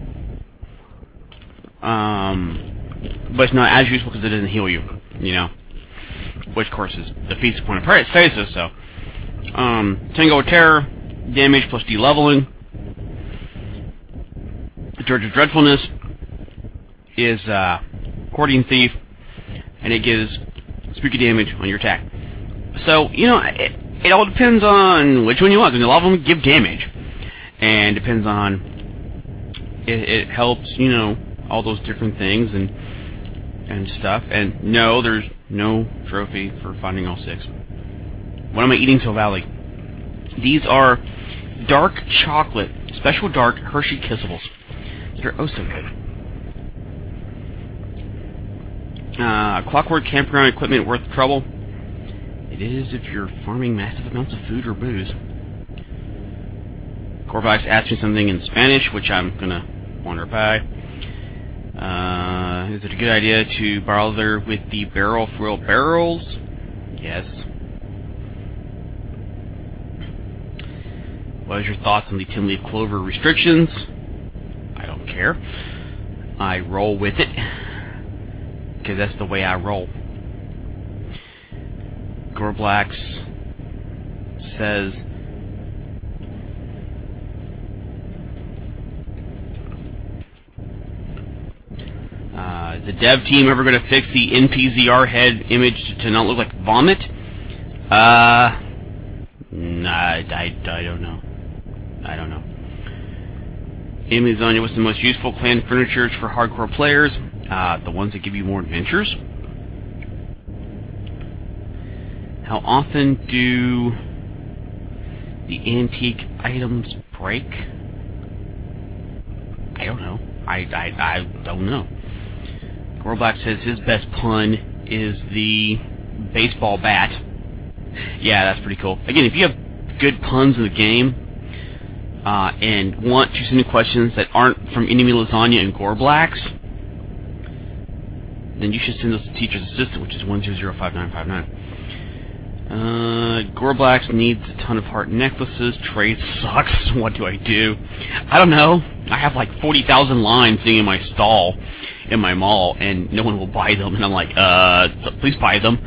Um, but it's not as useful because it doesn't heal you, you know. Which, of course, is defeats the point of stasis, so. Um, Tango of Terror, damage plus de-leveling. Dirge of Dreadfulness is uh, Courting Thief, and it gives spooky damage on your attack. So, you know, it, it all depends on which one you want, because a lot of them give damage. And depends on, it, it helps, you know, all those different things and and stuff. And no, there's no trophy for finding all six. What am I eating so Valley? These are dark chocolate, special dark Hershey Kissables. They're oh so good. Uh, Clockwork Campground equipment worth the trouble? It is if you're farming massive amounts of food or booze. Corvax asked me something in Spanish, which I'm going to wander by. Uh, is it a good idea to bother with the barrel foil barrels? Yes. What is your thoughts on the ten leaf clover restrictions? I don't care. I roll with it, because that's the way I roll. Gorblax says, Uh, is the dev team ever going to fix the N P Z R head image to not look like vomit? Uh, nah, I, I, I don't know. I don't know. Amy Lasagna, what's the most useful clan furniture for hardcore players? Uh, the ones that give you more adventures. How often do the antique items break? I don't know. I, I, I don't know. Gorblack says his best pun is the baseball bat. Yeah, that's pretty cool. Again, if you have good puns in the game uh, and want to send in questions that aren't from Enemy Lasagna and Gorblack's, then you should send those to Teacher's Assistant, which is one zero zero five nine five nine. Uh, Gorblax needs a ton of heart necklaces. Trade sucks. What do I do? I don't know. I have like forty thousand lines sitting in my stall in my mall, and no one will buy them. And I'm like, uh, please buy them.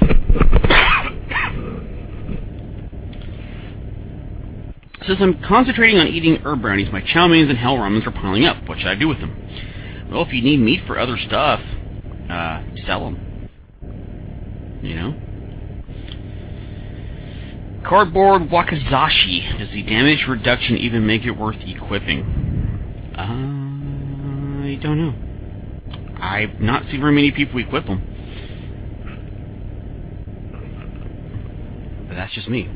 Since I'm concentrating on eating herb brownies, my chow meins and hell ramens are piling up. What should I do with them? Well, if you need meat for other stuff, uh, sell them. You know? Cardboard Wakizashi. Does the damage reduction even make it worth equipping? Uh, I don't know. I've not seen very many people equip them. But that's just me.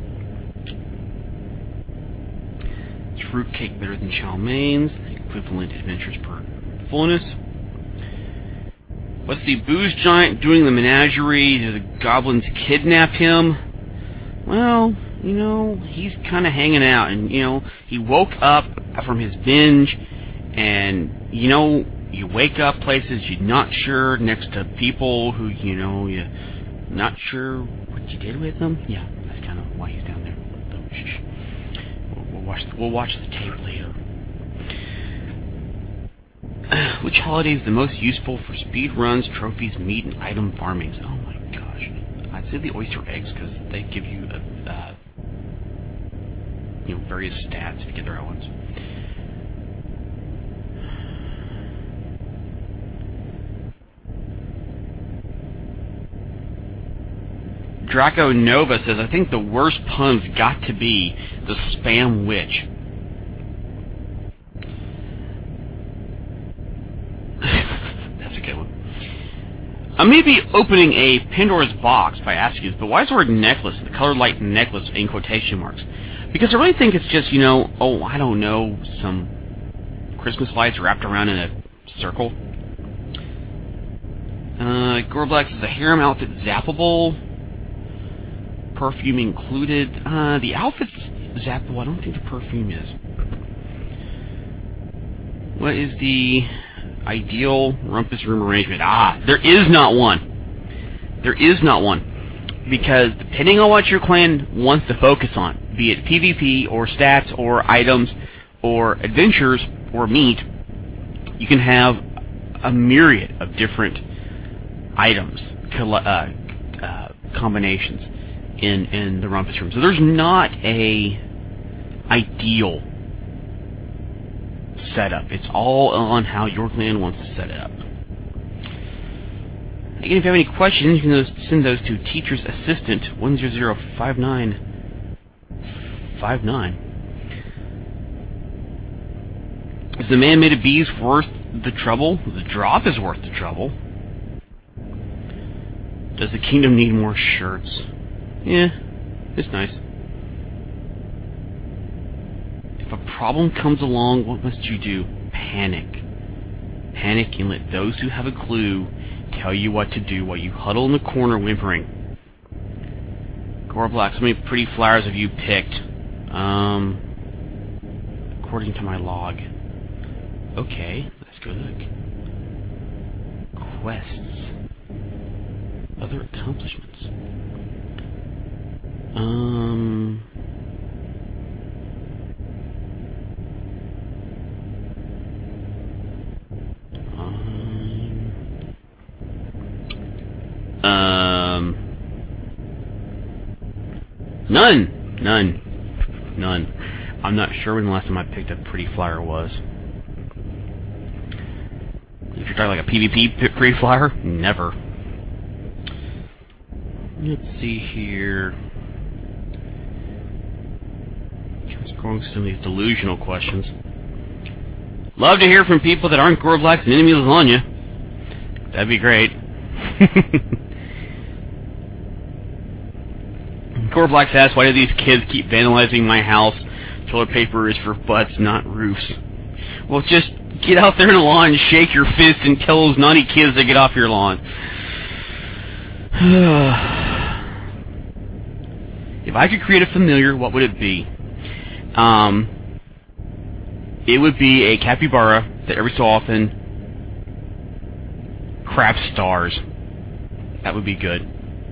Is fruitcake better than chow meins? Equivalent adventures per fullness. What's the booze giant doing in the menagerie? Do the goblins kidnap him? Well, you know, he's kind of hanging out, and, you know, he woke up from his binge, and, you know, you wake up places you're not sure, next to people who, you know, you're not sure what you did with them. Yeah, that's kind of why he's down there. So, shh. We'll, we'll, watch the, we'll watch the tape later. Which holiday is the most useful for speed runs, trophies, meat, and item farmings? Oh my gosh. I'd say the oyster eggs, because they give you, a, uh, you know, various stats if you get the right ones. Draco Nova says, I think the worst pun's got to be the spam witch. That's a good one. I may be opening a Pandora's box by asking this, but why is the word necklace, the colored light necklace, in quotation marks? Because I really think it's just, you know, oh, I don't know, some Christmas lights wrapped around in a circle. Uh, Gorblax says, a harem outfit zappable. Perfume included. Uh, the outfit's zappable. I don't think the perfume is. What is the ideal Rumpus room arrangement? Ah, there is not one. There is not one. Because depending on what your clan wants to focus on, be it PvP or stats or items or adventures or meat, you can have a myriad of different items, uh, uh, combinations in, in the Rumpus room. So there's not a ideal setup. It's all on how your clan wants to set it up. Again, if you have any questions, you can send those to Teacher's Assistant one zero zero five nine five nine. Is the man-made of bees worth the trouble? The drop is worth the trouble. Does the kingdom need more shirts? Yeah, it's nice. If a problem comes along, what must you do? Panic. Panic and let those who have a clue tell you what to do while you huddle in the corner whimpering. Gorblax, how many pretty flowers have you picked? Um, according to my log. Okay, let's go look. Quests. Other accomplishments. Um... Um, none, none, none. I'm not sure when the last time I picked a pretty flower was. If you're talking like a PvP pretty flower, never. Let's see here. Just going through some of these delusional questions. Love to hear from people that aren't Gorblax and Enemy Lasagna. That'd be great. Core Black says, why do these kids keep vandalizing my house? Toilet paper is for butts, not roofs. Well, just get out there in the lawn and shake your fist and tell those naughty kids to get off your lawn. If I could create a familiar, what would it be? Um, it would be a capybara that every so often craps stars. That would be good.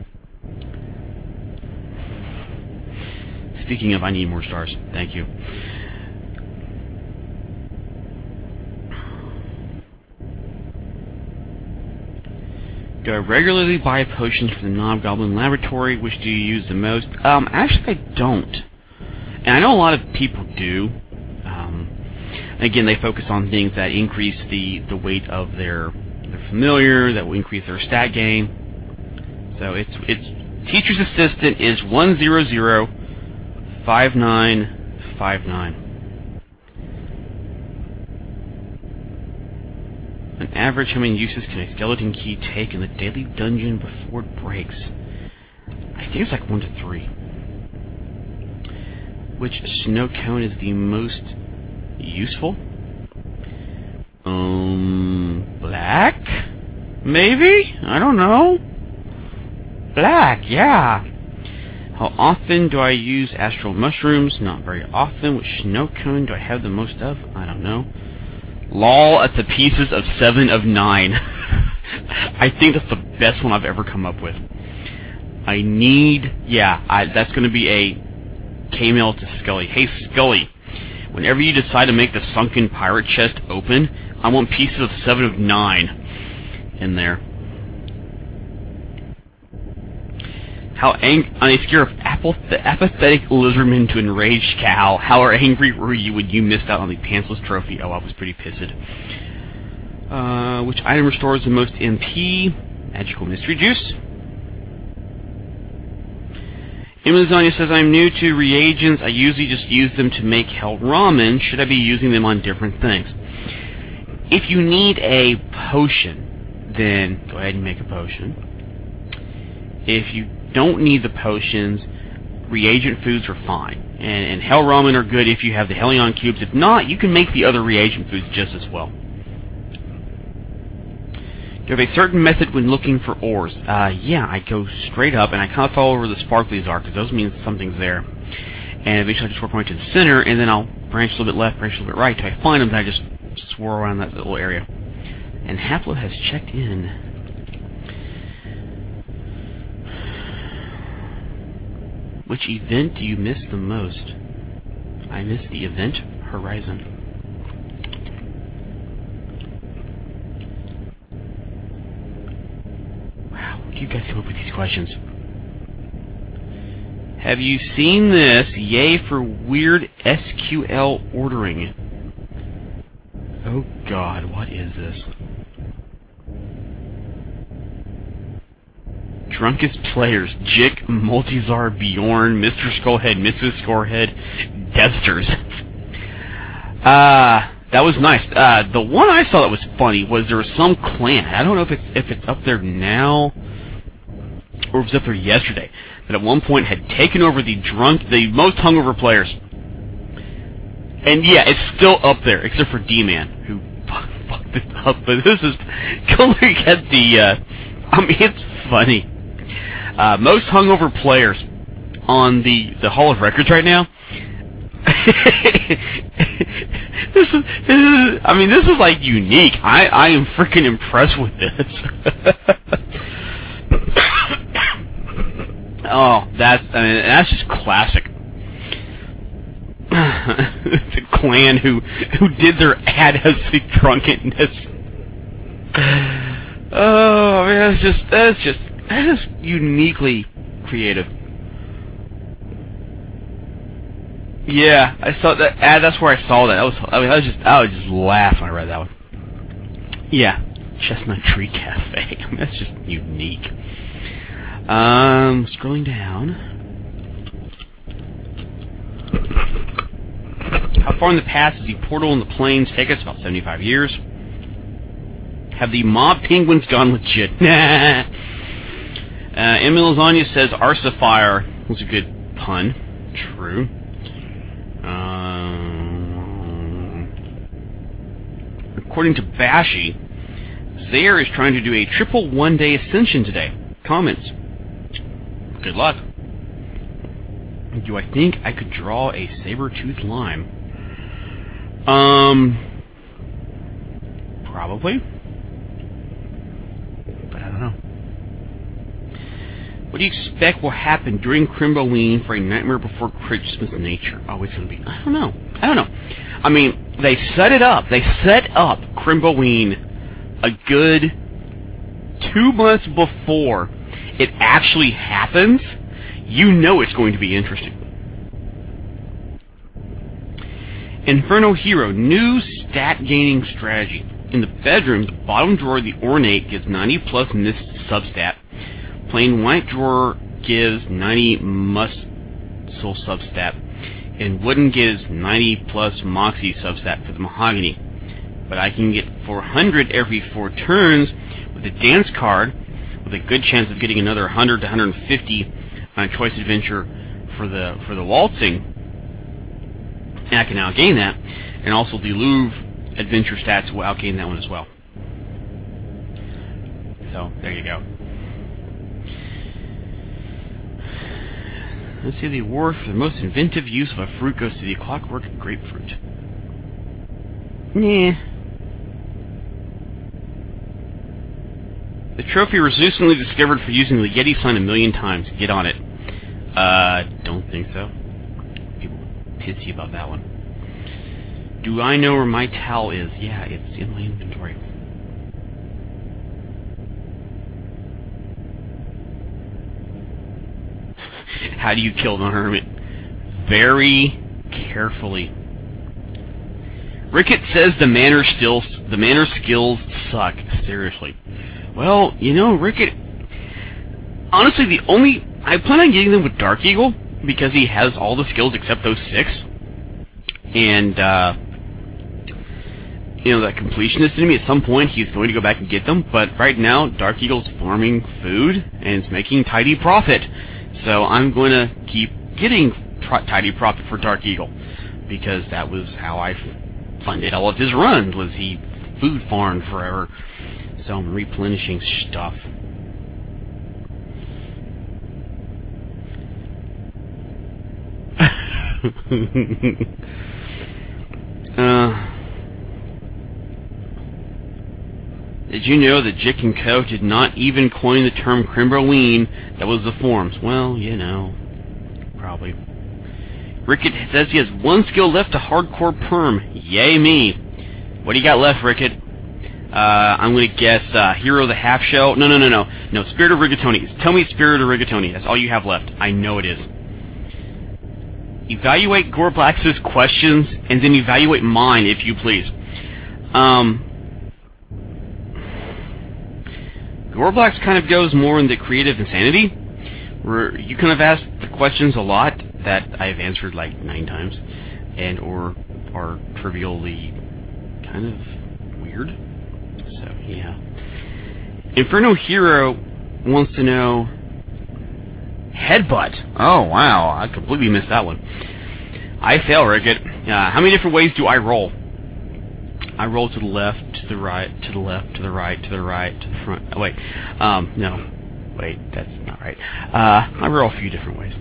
Speaking of, I need more stars. Thank you. Do I regularly buy potions from the Knobgoblin Laboratory? Which do you use the most? Um, actually, I don't. And I know a lot of people do. Um, again, they focus on things that increase the, the weight of their, their familiar, that will increase their stat gain. So it's it's Teacher's Assistant is one zero zero five nine five nine. On average, how many uses can a skeleton key take in the daily dungeon before it breaks? I think it's like one to three. Which snow cone is the most useful? Um, black? Maybe? I don't know. Black, yeah. How often do I use astral mushrooms? Not very often. Which snow cone do I have the most of? I don't know. Lol at the pieces of seven of nine. I think that's the best one I've ever come up with. I need... Yeah, I, that's going to be a K-mail to Scully. Hey, Scully. Whenever you decide to make the sunken pirate chest open, I want pieces of seven of nine in there. How ang- on a scale of apath- apathetic lizardman to enraged cow, how angry were you when you missed out on the pantsless trophy? Oh, I was pretty pissed. Uh, which item restores the most M P? Magical Mystery Juice. Amazania says, I'm new to reagents. I usually just use them to make Hell Ramen. Should I be using them on different things? If you need a potion, then go ahead and make a potion. If you don't need the potions, reagent foods are fine. And, and Hell Ramen are good if you have the Helion cubes. If not, you can make the other reagent foods just as well. Do you have a certain method when looking for ores? Uh, yeah, I go straight up and I kind of follow where the sparklies are, because those means something's there. And eventually I just work my way to the center, and then I'll branch a little bit left, branch a little bit right, till I find them, then I just swirl around that little area. And Haplo has checked in. Which event do you miss the most? I miss the Event Horizon. Wow, where do you guys come up with these questions? Have you seen this? Yay for weird S Q L ordering. Oh god, what is this? Drunkest players, Jick, Multizar, Bjorn, Mister Skullhead, Missus Scorehead, Devsters. uh, that was nice. Uh, the one I saw that was funny was there was some clan, I don't know if it's if it's up there now, or if it was up there yesterday, that at one point had taken over the drunk, the most hungover players. And yeah, it's still up there, except for D-Man, who fucked it up, but this is, go look at the, uh, I mean, it's funny. Uh, most hungover players on the, the Hall of Records right now. this, is, this is, I mean, this is like unique. I, I am freaking impressed with this. Oh, that's, I mean, that's just classic. The clan who, who did their ad as the drunkenness. Oh man, that's just that's just that is uniquely creative. Yeah, I saw that ad. That's where I saw that. I was, I mean, I was just, I was just laugh when I read that one. Yeah, Chestnut Tree Cafe. I mean, that's just unique. Um, scrolling down. How far in the past does the portal in the plains take us? About seventy-five years. Have the mob penguins gone legit? uh, Emil Lasagna says Arsafire was a good pun. True. Um, according to Bashi, Zaire is trying to do a triple one-day ascension today. Comments. Good luck. Do I think I could draw a saber-toothed lime? Um, probably. But I don't know. What do you expect will happen during Crimboween for A Nightmare Before Christmas nature? Oh, it's going to be... I don't know. I don't know. I mean, they set it up. They set up Crimboween a good two months before it actually happens. You know it's going to be interesting. Inferno Hero, new stat-gaining strategy. In the bedroom, the bottom drawer of the Ornate gives ninety plus mist substat. Plain white drawer gives ninety muscle substat. And wooden gives ninety plus moxie substat for the mahogany. But I can get four hundred every four turns with a dance card, with a good chance of getting another one hundred to one hundred fifty on a choice adventure for the for the waltzing. And I can outgain that, and also the Louvre adventure stats will outgain that one as well. So there you go. Let's see, the award for the most inventive use of a fruit goes to the Clockwork Grapefruit. Nah. The trophy was recently discovered for using the Yeti sign a million times. Get on it. Uh, don't think so. People pissy about that one. Do I know where my towel is? Yeah, it's in my inventory. How do you kill the hermit? Very carefully. Rickett says the manner stills, the manner skills suck. Seriously. Well, you know, Rickett, honestly, the only... I plan on getting them with Dark Eagle, because he has all the skills except those six. And, uh... you know, that completionist in me, at some point, he's going to go back and get them. But right now, Dark Eagle's farming food, and it's making tidy profit. So I'm going to keep getting pro tidy profit for Dark Eagle. Because that was how I funded all of his runs, was he food farmed forever. So I'm replenishing stuff. uh, did you know that Jick and Co. did not even coin the term Crimboween? That was the forums. Well, you know, probably. Rickett says he has one skill left to hardcore perm. Yay me. What do you got left, Rickett? Uh, I'm going to guess uh, Hero the Half Shell. No, no, no, no. No, Spirit of Rigatoni. Tell me it's Spirit of Rigatoni. That's all you have left. I know it is. Evaluate Gorblax's questions, and then evaluate mine, if you please. Um, Gorblax kind of goes more into creative insanity, where you kind of ask the questions a lot that I've answered like nine times, and or are trivially kind of weird. So, yeah. Inferno Hero wants to know... Headbutt. Oh, wow. I completely missed that one. I fail, Rickett. Uh, how many different ways do I roll? I roll to the left, to the right, to the left, to the right, to the right, to the front. Oh, wait. Um, no. Wait, that's not right. Uh, I roll a few different ways.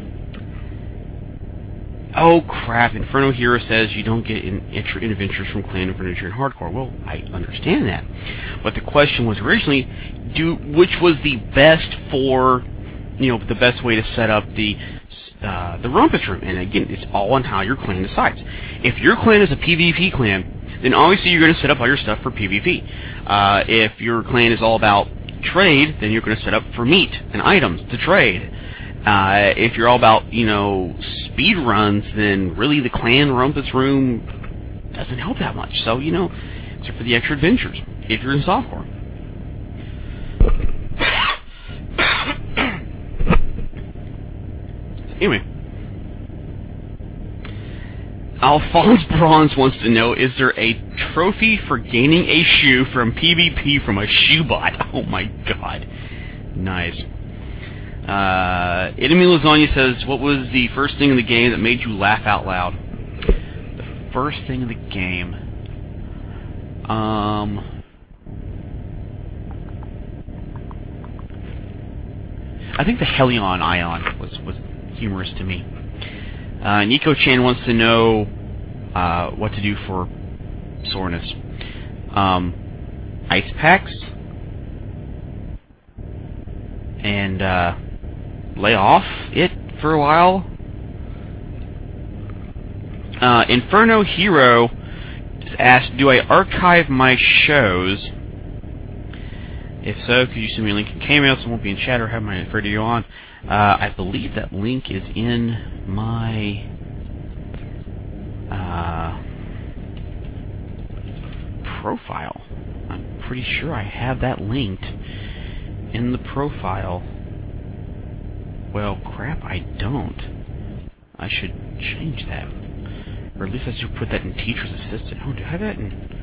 Oh, crap. Inferno Hero says you don't get in extra adventures from Clan of Furniture and Hardcore. Well, I understand that. But the question was originally, do which was the best for, you know, the best way to set up the uh, the Rumpus Room. And again, it's all on how your clan decides. If your clan is a PvP clan, then obviously you're going to set up all your stuff for PvP. Uh, if your clan is all about trade, then you're going to set up for meat and items to trade. Uh, if you're all about, you know, speed runs, then really the clan Rumpus Room doesn't help that much. So, you know, except for the extra adventures, if you're in softcore. So anyway, Alphonse Bronze wants to know, is there a trophy for gaining a shoe from PvP from a shoe bot? Oh my god. Nice. Uh, Enemy Lasagna says, what was the first thing in the game that made you laugh out loud? The first thing in the game... Um... I think the Helion Ion was, was humorous to me. Uh, Nico-chan wants to know uh, what to do for soreness. Um, ice packs. And uh, lay off it for a while. Uh, Inferno Hero just asked, do I archive my shows? If so, could you send me a link in K-Mail so it won't be in chat or have my video on? Uh, I believe that link is in my uh, profile. I'm pretty sure I have that linked in the profile. Well, crap, I don't. I should change that. Or at least I should put that in Teacher's Assistant. Oh, do I have that in...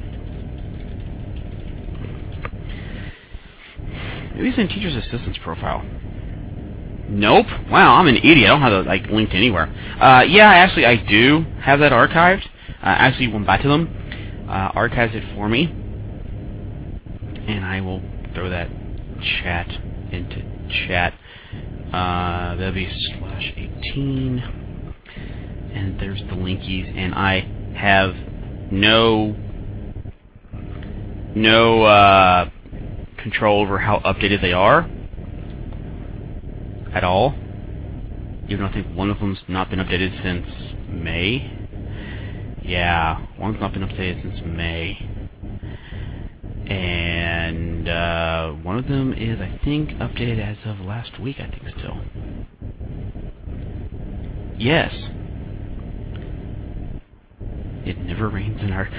Maybe it's in Teacher's Assistant's profile. Nope. Wow, I'm an idiot. I don't have that like linked anywhere. Uh, yeah, actually, I do have that archived. Uh, actually, went back to them, uh, archives it for me, and I will throw that chat into chat. Uh, that'll be slash eighteen, and there's the linkies, and I have no no uh. control over how updated they are at all, even though I think one of them's not been updated since May. Yeah, one's not been updated since May, and uh, one of them is, I think, updated as of last week, I think still. Yes. It never rains in our...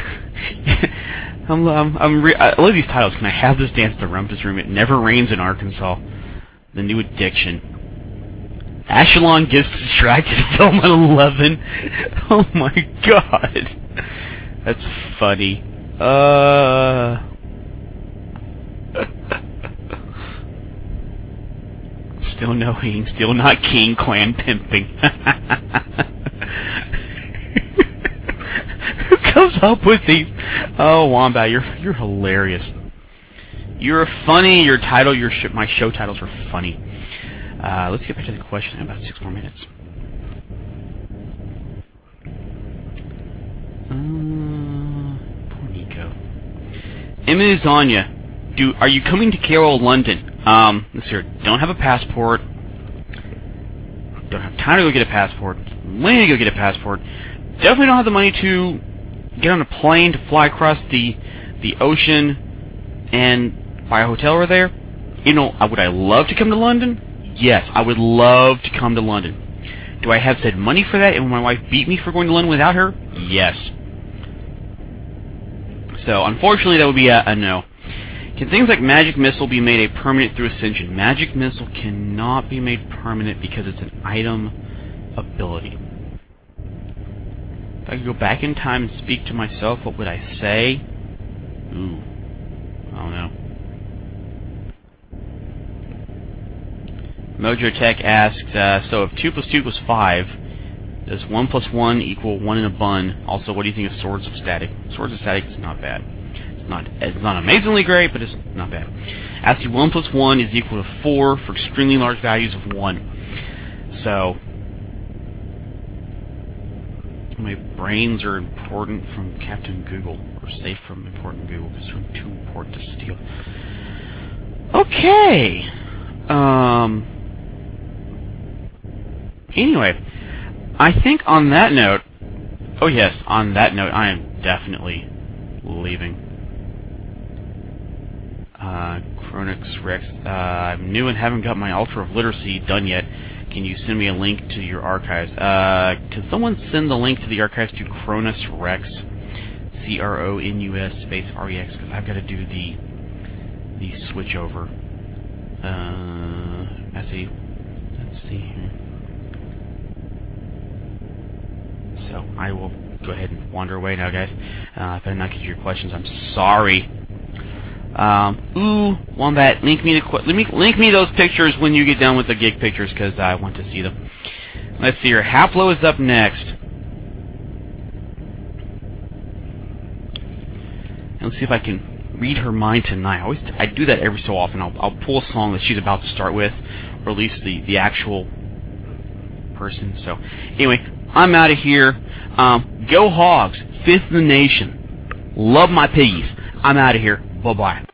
I'm, I'm, I'm re I love these titles. Can I have this dance in the Rumpus Room? It never rains in Arkansas. The new addiction. Ashelon gets distracted. Film at eleven. Oh my god. That's funny. Uh... Still no king. Still not king. Clan pimping. Who comes up with these? Oh, Wombat, you're you're hilarious. You're funny. Your title, your sh my show titles are funny. Uh, let's get back to the question in about six more minutes. Uh, poor Nico. Emily Zanya, do are you coming to K O L London? Um, let's see here. Don't have a passport. Don't have time to go get a passport. Money to go get a passport. Definitely don't have the money to get on a plane to fly across the the ocean and buy a hotel over there. You know, would I love to come to London? Yes, I would love to come to London. Do I have said money for that, and will my wife beat me for going to London without her? Yes. So, unfortunately, that would be a, a no. Can things like Magic Missile be made a permanent through Ascension? Magic Missile cannot be made permanent because it's an item ability. If I could go back in time and speak to myself, what would I say? Ooh. I don't know. Mojo Tech asks, uh, so if two plus two equals five, does one plus one equal one in a bun? Also, what do you think of Swords of Static? Swords of Static is not bad. It's not it's not amazingly great, but it's not bad. Asks you one plus one is equal to four for extremely large values of one. So, my brains are important from Captain Google, or safe from important Google, because they're too important to steal. Okay. Um. Anyway, I think on that note, oh yes, on that note, I am definitely leaving. Uh, Chronix Rex, uh, I'm new and haven't got my Altar of Literacy done yet. Can you send me a link to your archives? Uh, can someone send the link to the archives to Cronus Rex, C R O N U S space R E X, because I've got to do the the switch over. Uh, I see. Let's see here. So I will go ahead and wander away now, guys. Uh, if I did not get your questions, I'm sorry. Uh, Um, ooh, Wombat, link me to qu- link me link me those pictures when you get done with the gig pictures, because I want to see them. Let's see here. Haplo is up next. Let's see if I can read her mind tonight. I always I do that every so often. I'll I'll pull a song that she's about to start with, or at least the the actual person. So anyway, I'm out of here. Um, go Hogs, fifth in the nation. Love my piggies. I'm out of here. Bye bye.